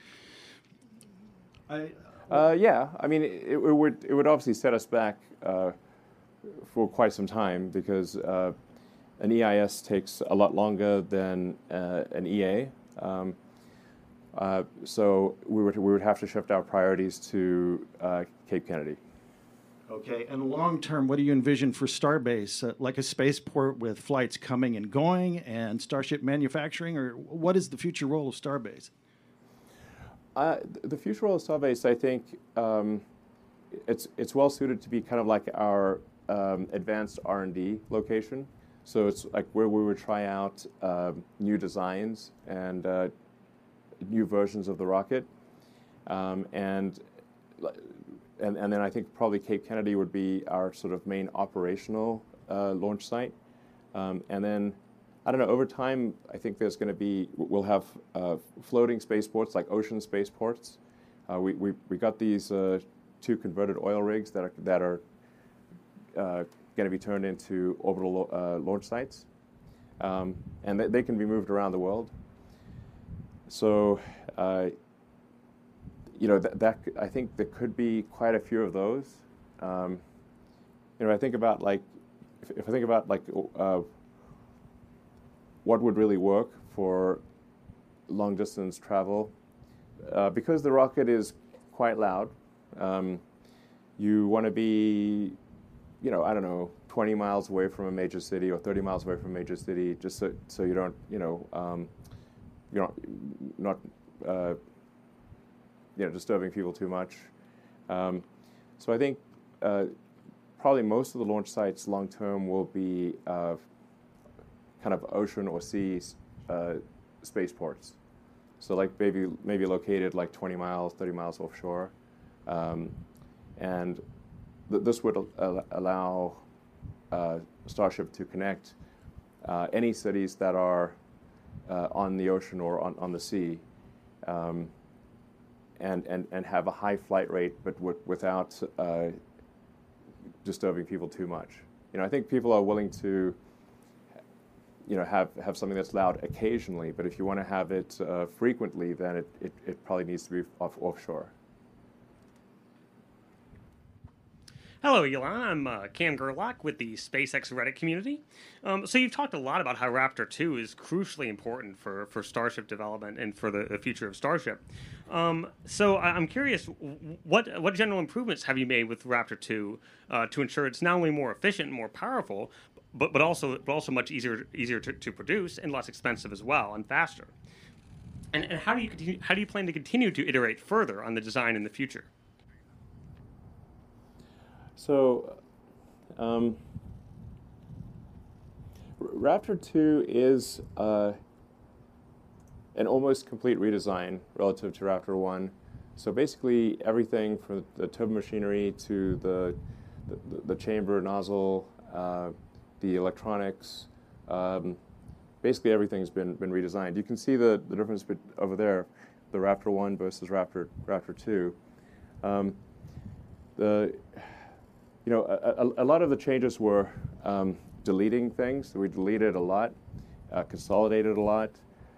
Yeah, I mean, it would obviously set us back for quite some time because an EIS takes a lot longer than an EA. So we would have to shift our priorities to Cape Kennedy. Okay, and long term, what do you envision for Starbase? Like a spaceport with flights coming and going and Starship manufacturing, or what is the future role of Starbase? The future role of Starbase, I think, it's well suited to be kind of like our advanced R&D location. So it's like where we would try out new designs and new versions of the rocket, and then I think probably Cape Kennedy would be our sort of main operational launch site, and then. I don't know, over time, I think there's going to be, we'll have floating spaceports like ocean spaceports. We got these 2 converted oil rigs that are going to be turned into orbital launch sites. And they can be moved around the world. So, you know, that I think there could be quite a few of those. You know, I think about like, if I think about like, what would really work for long-distance travel. Because the rocket is quite loud, you want to be, you know, I don't know, 20 miles away from a major city or 30 miles away from a major city, just so you don't, you know, you're not you know, disturbing people too much. So I think probably most of the launch sites long-term will be kind of ocean or sea spaceports. So like maybe located like 20 miles, 30 miles offshore. And this would allow Starship to connect any cities that are on the ocean or on the sea, and have a high flight rate, but without disturbing people too much. You know, I think people are willing to, you know, have something that's loud occasionally, but if you want to have it frequently, then it probably needs to be offshore. Hello, Elon. I'm Cam Gerlach with the SpaceX Reddit community. So you've talked a lot about how Raptor 2 is crucially important for Starship development and for the future of Starship. So I'm curious, what general improvements have you made with Raptor 2 to ensure it's not only more efficient and more powerful, but also much easier to produce and less expensive as well and faster? And how do you plan to continue to iterate further on the design in the future? So, Raptor 2 is an almost complete redesign relative to Raptor 1. So basically everything from the turbomachinery to the chamber nozzle, the electronics, basically everything's been redesigned. You can see the difference over there, the Raptor 1 versus Raptor 2. You know, a lot of the changes were deleting things. So we deleted a lot, consolidated a lot.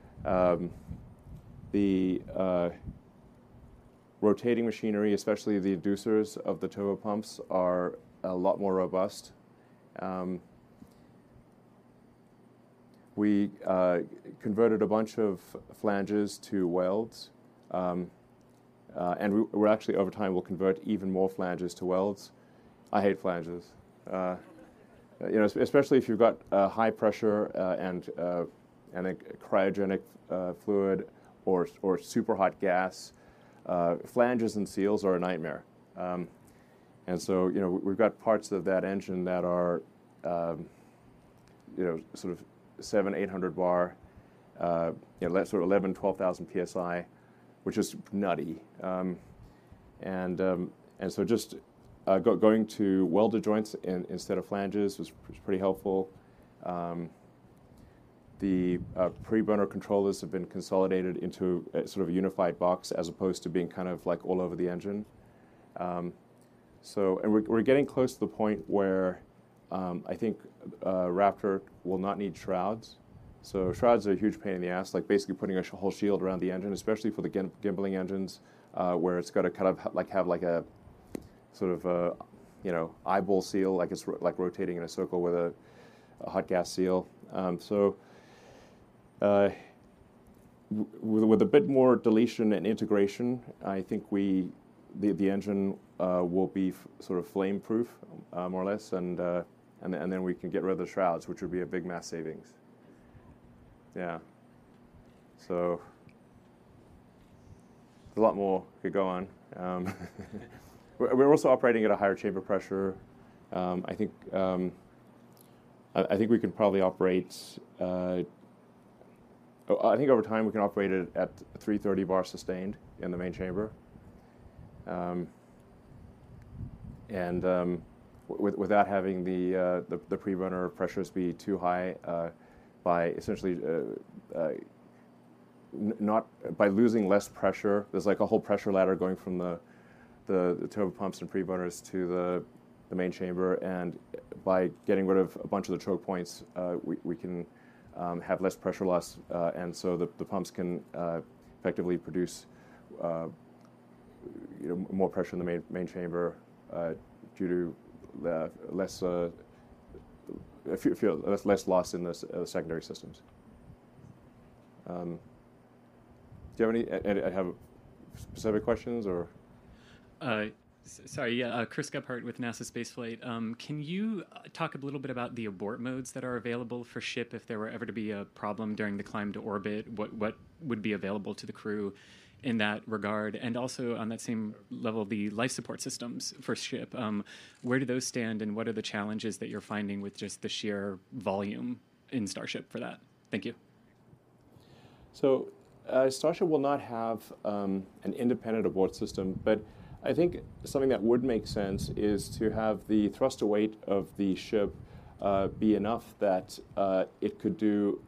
The rotating machinery, especially the inducers of the turbopumps, are a lot more robust. we converted a bunch of flanges to welds, and we're actually over time will convert even more flanges to welds. I hate flanges, especially if you've got high pressure and a cryogenic fluid or super hot gas. Flanges and seals are a nightmare, and so we've got parts of that engine that are sort of 700-800 bar, sort of 11,000-12,000 psi, which is nutty, and so just going to welded joints instead of flanges was pretty helpful. The pre-burner controllers have been consolidated into a sort of a unified box as opposed to being kind of like all over the engine. And we're getting close to the point where I think Raptor will not need shrouds. So shrouds are a huge pain in the ass, like basically putting a whole shield around the engine, especially for the gimbaling engines, where it's got to kind of have like a sort of eyeball seal, like it's like rotating in a circle with a hot gas seal. With a bit more deletion and integration, I think the engine will be sort of flame proof, more or less, and then we can get rid of the shrouds, which would be a big mass savings. Yeah. So a lot more could go on. We're also operating at a higher chamber pressure. I think we can probably operate. I think over time we can operate it at 330 bar sustained in the main chamber, without having the pre-burner pressures be too high, by essentially not by losing less pressure. There's like a whole pressure ladder going from the turbo pumps and pre-burners to the main chamber, and by getting rid of a bunch of the choke points, we can have less pressure loss, and so the pumps can effectively produce more pressure in the main chamber due to less loss in the secondary systems. Do you have any specific questions or? Sorry, Chris Gebhardt with NASA Spaceflight. Can you talk a little bit about the abort modes that are available for ship if there were ever to be a problem during the climb to orbit? What would be available to the crew in that regard? And also on that same level, the life support systems for ship. Where do those stand, and what are the challenges that you're finding with just the sheer volume in Starship for that? Thank you. So Starship will not have an independent abort system, but I think something that would make sense is to have the thruster weight of the ship be enough that it could do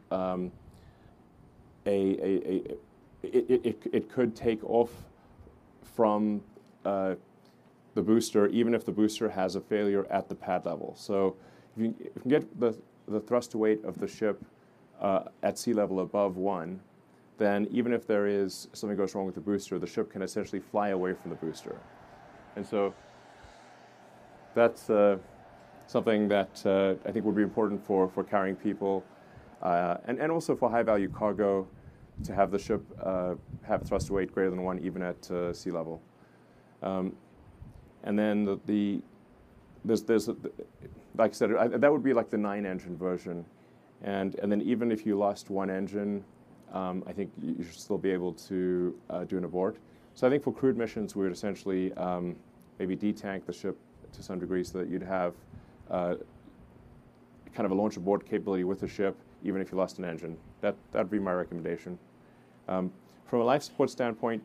it could take off from the booster, even if the booster has a failure at the pad level. So if you can get the thruster weight of the ship at sea level above 1, then even if there is something goes wrong with the booster, the ship can essentially fly away from the booster. And so that's something that I think would be important for carrying people, and also for high-value cargo, to have the ship have a thruster weight greater than 1 even at sea level. And then there's like I said, that would be like the 9-engine version. And then even if you lost one engine, I think you should still be able to do an abort. So I think for crewed missions, we would essentially maybe detank the ship to some degree so that you'd have kind of a launch abort capability with the ship, even if you lost an engine. That'd be my recommendation. From a life support standpoint,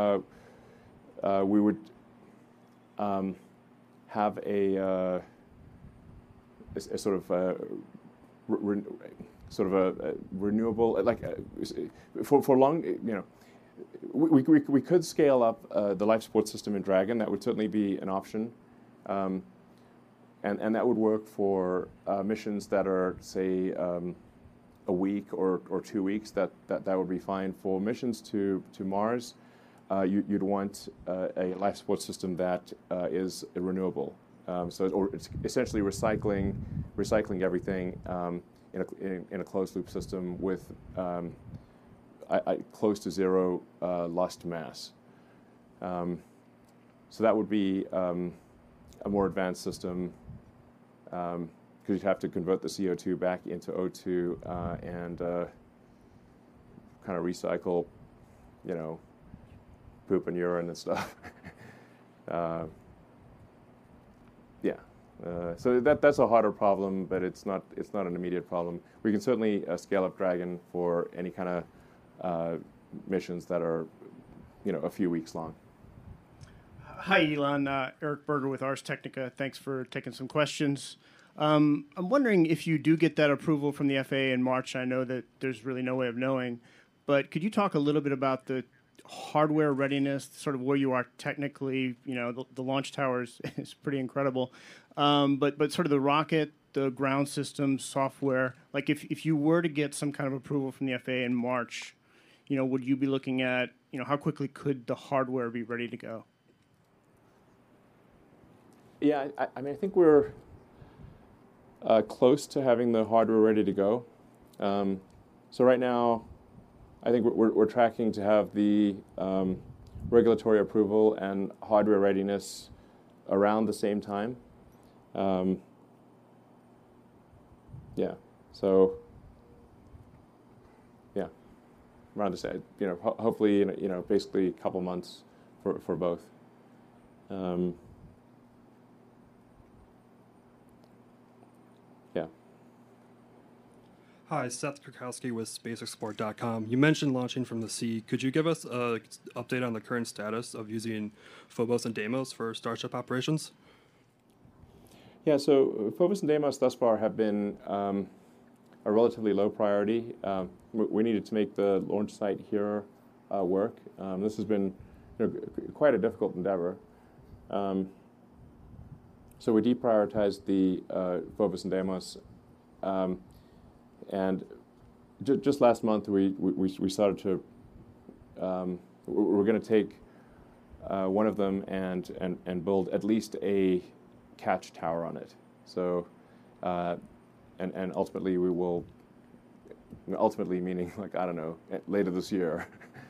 we would have a sort of a renewable, like for long, we could scale up the life support system in Dragon. That would certainly be an option, and that would work for missions that are, say, a week or 2 weeks. That would be fine. For missions to Mars, you'd want a life support system that is renewable. So it's essentially recycling everything. in a closed loop system with close to zero loss to mass. So that would be a more advanced system, because you'd have to convert the CO2 back into O2 and kind of recycle, poop and urine and stuff. So that's a harder problem, but it's not an immediate problem. We can certainly scale up Dragon for any kind of missions that are, a few weeks long. Hi, Elon. Eric Berger with Ars Technica. Thanks for taking some questions. I'm wondering if you do get that approval from the FAA in March. I know that there's really no way of knowing, but could you talk a little bit about the hardware readiness, sort of where you are technically? The launch tower is pretty incredible, but sort of the rocket, the ground systems, software. Like if you were to get some kind of approval from the FAA in March, would you be looking at, how quickly could the hardware be ready to go? Yeah, I mean, I think we're close to having the hardware ready to go. So right now, I think we're tracking to have the regulatory approval and hardware readiness around the same time. Around the same. Hopefully, basically a couple months for both. Hi, Seth Krakowski with SpaceExport.com. You mentioned launching from the sea. Could you give us an update on the current status of using Phobos and Deimos for Starship operations? Yeah, so Phobos and Deimos thus far have been a relatively low priority. We needed to make the launch site here work. This has been quite a difficult endeavor. So we deprioritized the Phobos and Deimos. And just last month, we started to. We're going to take one of them and build at least a catch tower on it. So, and ultimately we will. Ultimately meaning later this year,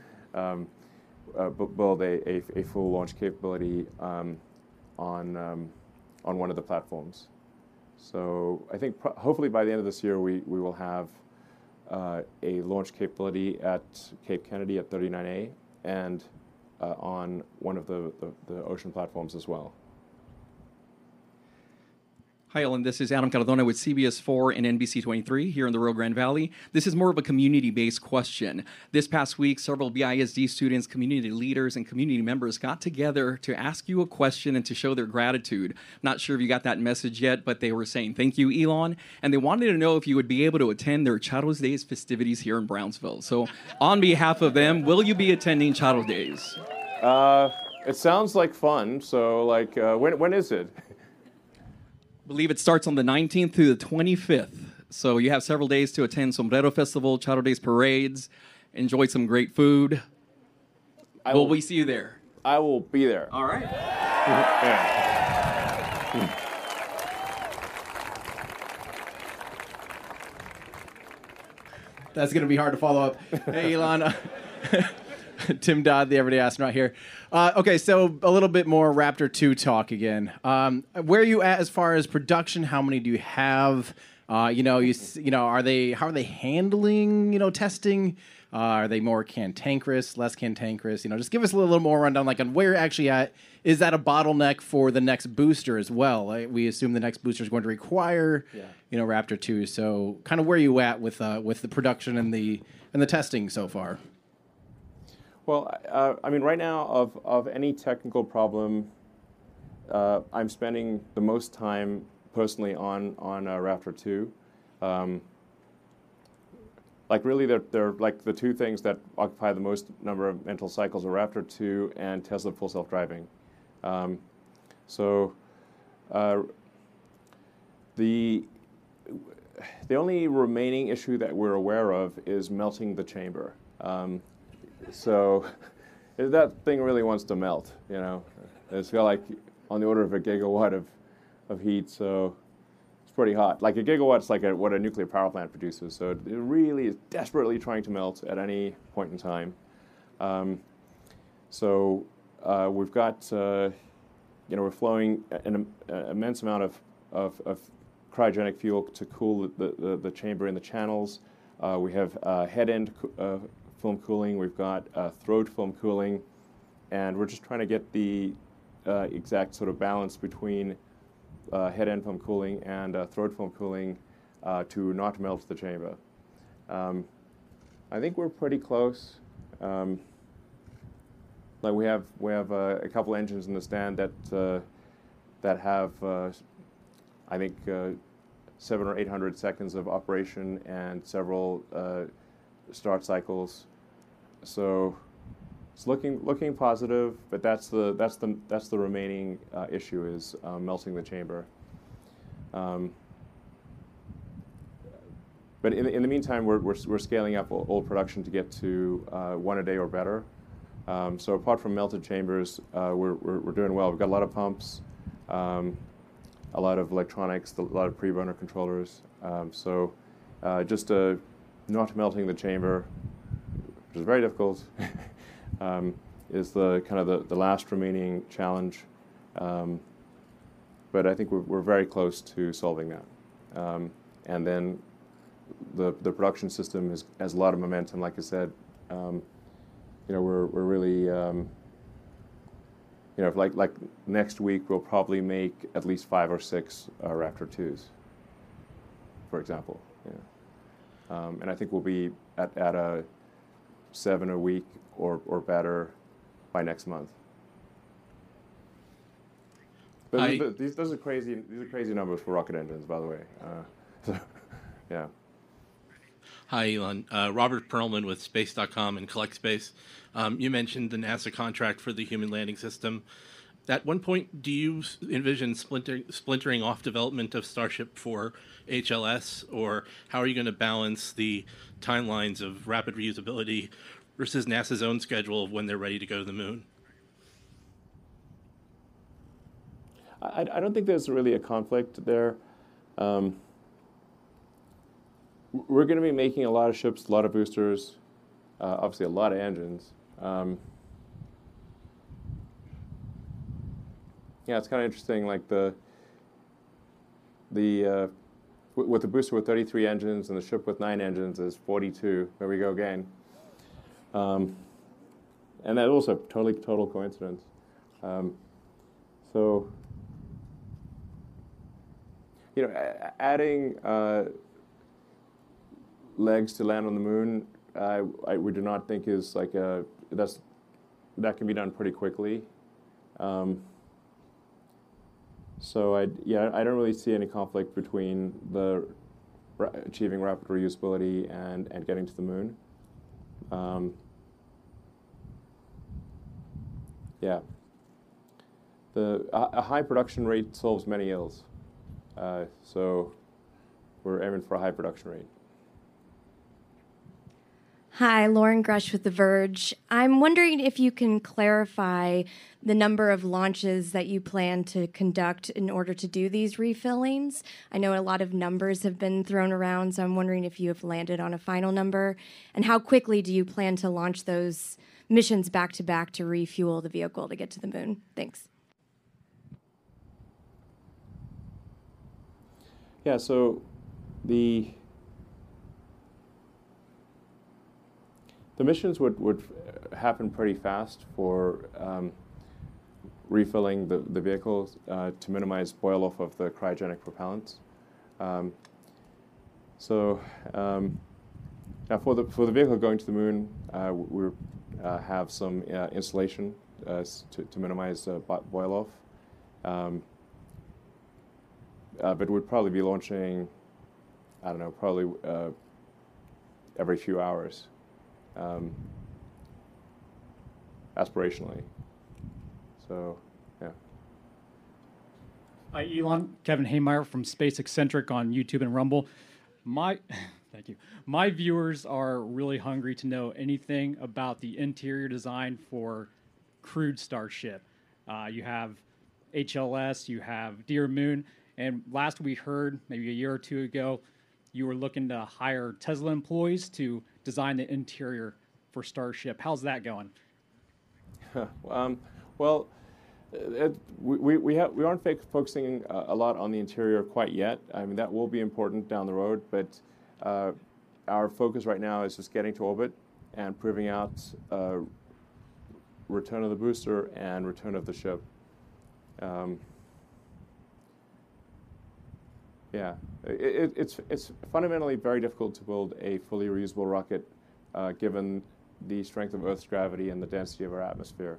build a full launch capability on one of the platforms. So I think hopefully by the end of this year we will have a launch capability at Cape Kennedy at 39A and on one of the ocean platforms as well. Hi, Ellen. This is Adam Cardona with CBS 4 and NBC 23 here in the Rio Grande Valley. This is more of a community-based question. This past week, several BISD students, community leaders, and community members got together to ask you a question and to show their gratitude. Not sure if you got that message yet, but they were saying thank you, Elon, and they wanted to know if you would be able to attend their Charos Days festivities here in Brownsville. So on behalf of them, will you be attending Charos Days? It sounds like fun. So when is it? I believe it starts on the 19th through the 25th. So you have several days to attend Sombrero Festival, Charos Days parades, enjoy some great food. Will we see you there? I will be there. All right. That's going to be hard to follow up. Hey, Elon. Tim Dodd, the Everyday Astronaut here. Okay, so a little bit more Raptor 2 talk again. Where are you at as far as production? How many do you have? How are they handling, testing? Are they more cantankerous, less cantankerous? Just give us a little more rundown, on where you're actually at. Is that a bottleneck for the next booster as well? We assume the next booster is going to require, Raptor 2. So, kind of where are you at with the production and the testing so far? Well, right now, of any technical problem, I'm spending the most time personally on Raptor 2. Really, they're like the two things that occupy the most number of mental cycles are Raptor 2 and Tesla Full Self-Driving. The only remaining issue that we're aware of is melting the chamber. So that thing really wants to melt, It's got on the order of a gigawatt of heat, so it's pretty hot. Like a gigawatt's like what a nuclear power plant produces. So it really is desperately trying to melt at any point in time. We've got, we're flowing an immense amount of cryogenic fuel to cool the chamber in the channels. We have head-end film cooling. We've got throat film cooling. And we're just trying to get the exact sort of balance between head-end film cooling and throat film cooling to not melt the chamber. I think we're pretty close. Like we have a couple engines in the stand that have I think 700 or 800 seconds of operation and several start cycles. So it's looking positive, but that's the remaining issue is melting the chamber. But in the meantime, we're scaling up old production to get to 1 a day or better. So apart from melted chambers, we're doing well. We've got a lot of pumps, a lot of electronics, a lot of pre-burner controllers. Just not melting the chamber, which is very difficult, is the kind of the last remaining challenge. But I think we're very close to solving that. And then the production system has a lot of momentum. Like I said, we're really, like next week we'll probably make at least 5 or 6 Raptor 2s, for example. And I think we'll be at a 7 a week or better by next month. But those are crazy. These are crazy numbers for rocket engines, by the way. Yeah. Hi, Elon. Robert Perlman with Space.com and CollectSpace. You mentioned the NASA contract for the human landing system. At one point, do you envision splintering off development of Starship for HLS, or how are you going to balance the timelines of rapid reusability versus NASA's own schedule of when they're ready to go to the moon? I don't think there's really a conflict there. We're going to be making a lot of ships, a lot of boosters, obviously a lot of engines. Yeah, it's kind of interesting. Like with the booster with 33 engines and the ship with 9 engines is 42. There we go again. And that also total coincidence. Adding legs to land on the moon, we do not think is like that can be done pretty quickly. I don't really see any conflict between achieving rapid reusability and getting to the moon. A high production rate solves many ills. So we're aiming for a high production rate. Hi, Lauren Grush with The Verge. I'm wondering if you can clarify the number of launches that you plan to conduct in order to do these refillings. I know a lot of numbers have been thrown around, so I'm wondering if you have landed on a final number. And how quickly do you plan to launch those missions back-to-back to refuel the vehicle to get to the moon? Thanks. Yeah, so the missions would happen pretty fast for refilling the vehicles to minimize boil-off of the cryogenic propellants. Now for the vehicle going to the moon, we have some insulation to minimize boil-off. But we'd probably be launching, I don't know, probably every few hours, aspirationally. So, yeah. Hi, Elon. Kevin Haymeyer from Space Eccentric on YouTube and Rumble. Thank you. My viewers are really hungry to know anything about the interior design for crewed Starship. You have HLS, you have Dear Moon. And last we heard, maybe a year or two ago, you were looking to hire Tesla employees to design the interior for Starship. How's that going? Well, we aren't focusing a lot on the interior quite yet. I mean, that will be important down the road, but our focus right now is just getting to orbit and proving out return of the booster and return of the ship. Yeah, it's fundamentally very difficult to build a fully reusable rocket given the strength of Earth's gravity and the density of our atmosphere.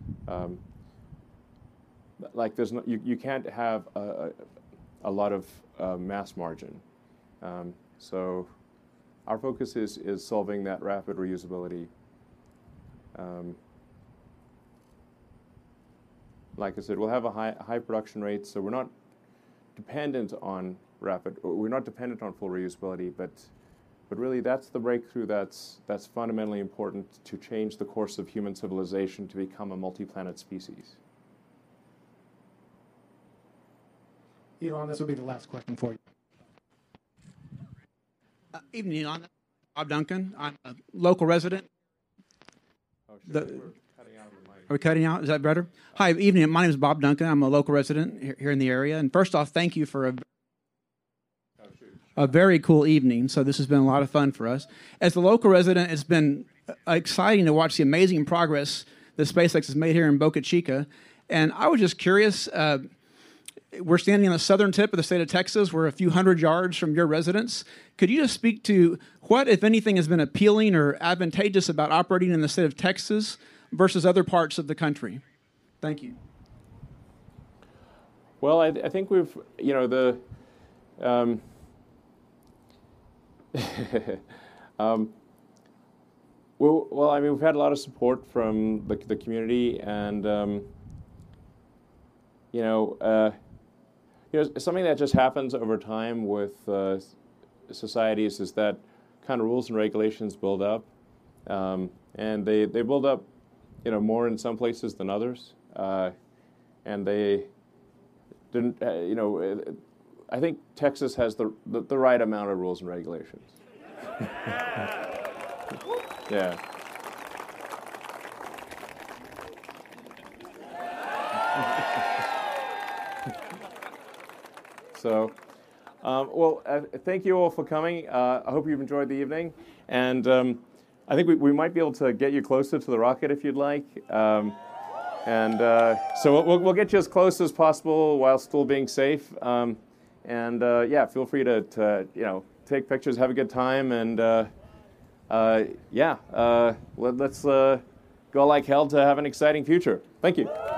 Like there's no, you can't have a lot of mass margin. So our focus is solving that rapid reusability. Like I said, we'll have a high production rate, so we're not dependent on we're not dependent on full reusability, but really that's the breakthrough that's fundamentally important to change the course of human civilization to become a multi-planet species. Elon, this will be the last question for you. Evening, Elon. Bob Duncan. I'm a local resident. Oh, sure. Are we cutting out? Is that better? Hi, evening. My name is Bob Duncan. I'm a local resident here in the area. And first off, thank you for a very cool evening. So this has been a lot of fun for us. As a local resident, it's been exciting to watch the amazing progress that SpaceX has made here in Boca Chica. And I was just curious, we're standing on the southern tip of the state of Texas. We're a few hundred yards from your residence. Could you just speak to what, if anything, has been appealing or advantageous about operating in the state of Texas versus other parts of the country? Thank you. Well, I think we've, well, I mean, we've had a lot of support from the community, and something that just happens over time with societies is that kind of rules and regulations build up, and they build up, more in some places than others, and they didn't, I think Texas has the right amount of rules and regulations. Yeah. So, thank you all for coming. I hope you've enjoyed the evening, and I think we might be able to get you closer to the rocket if you'd like. So we'll get you as close as possible while still being safe. Yeah, feel free to take pictures, have a good time, and let's go like hell to have an exciting future. Thank you.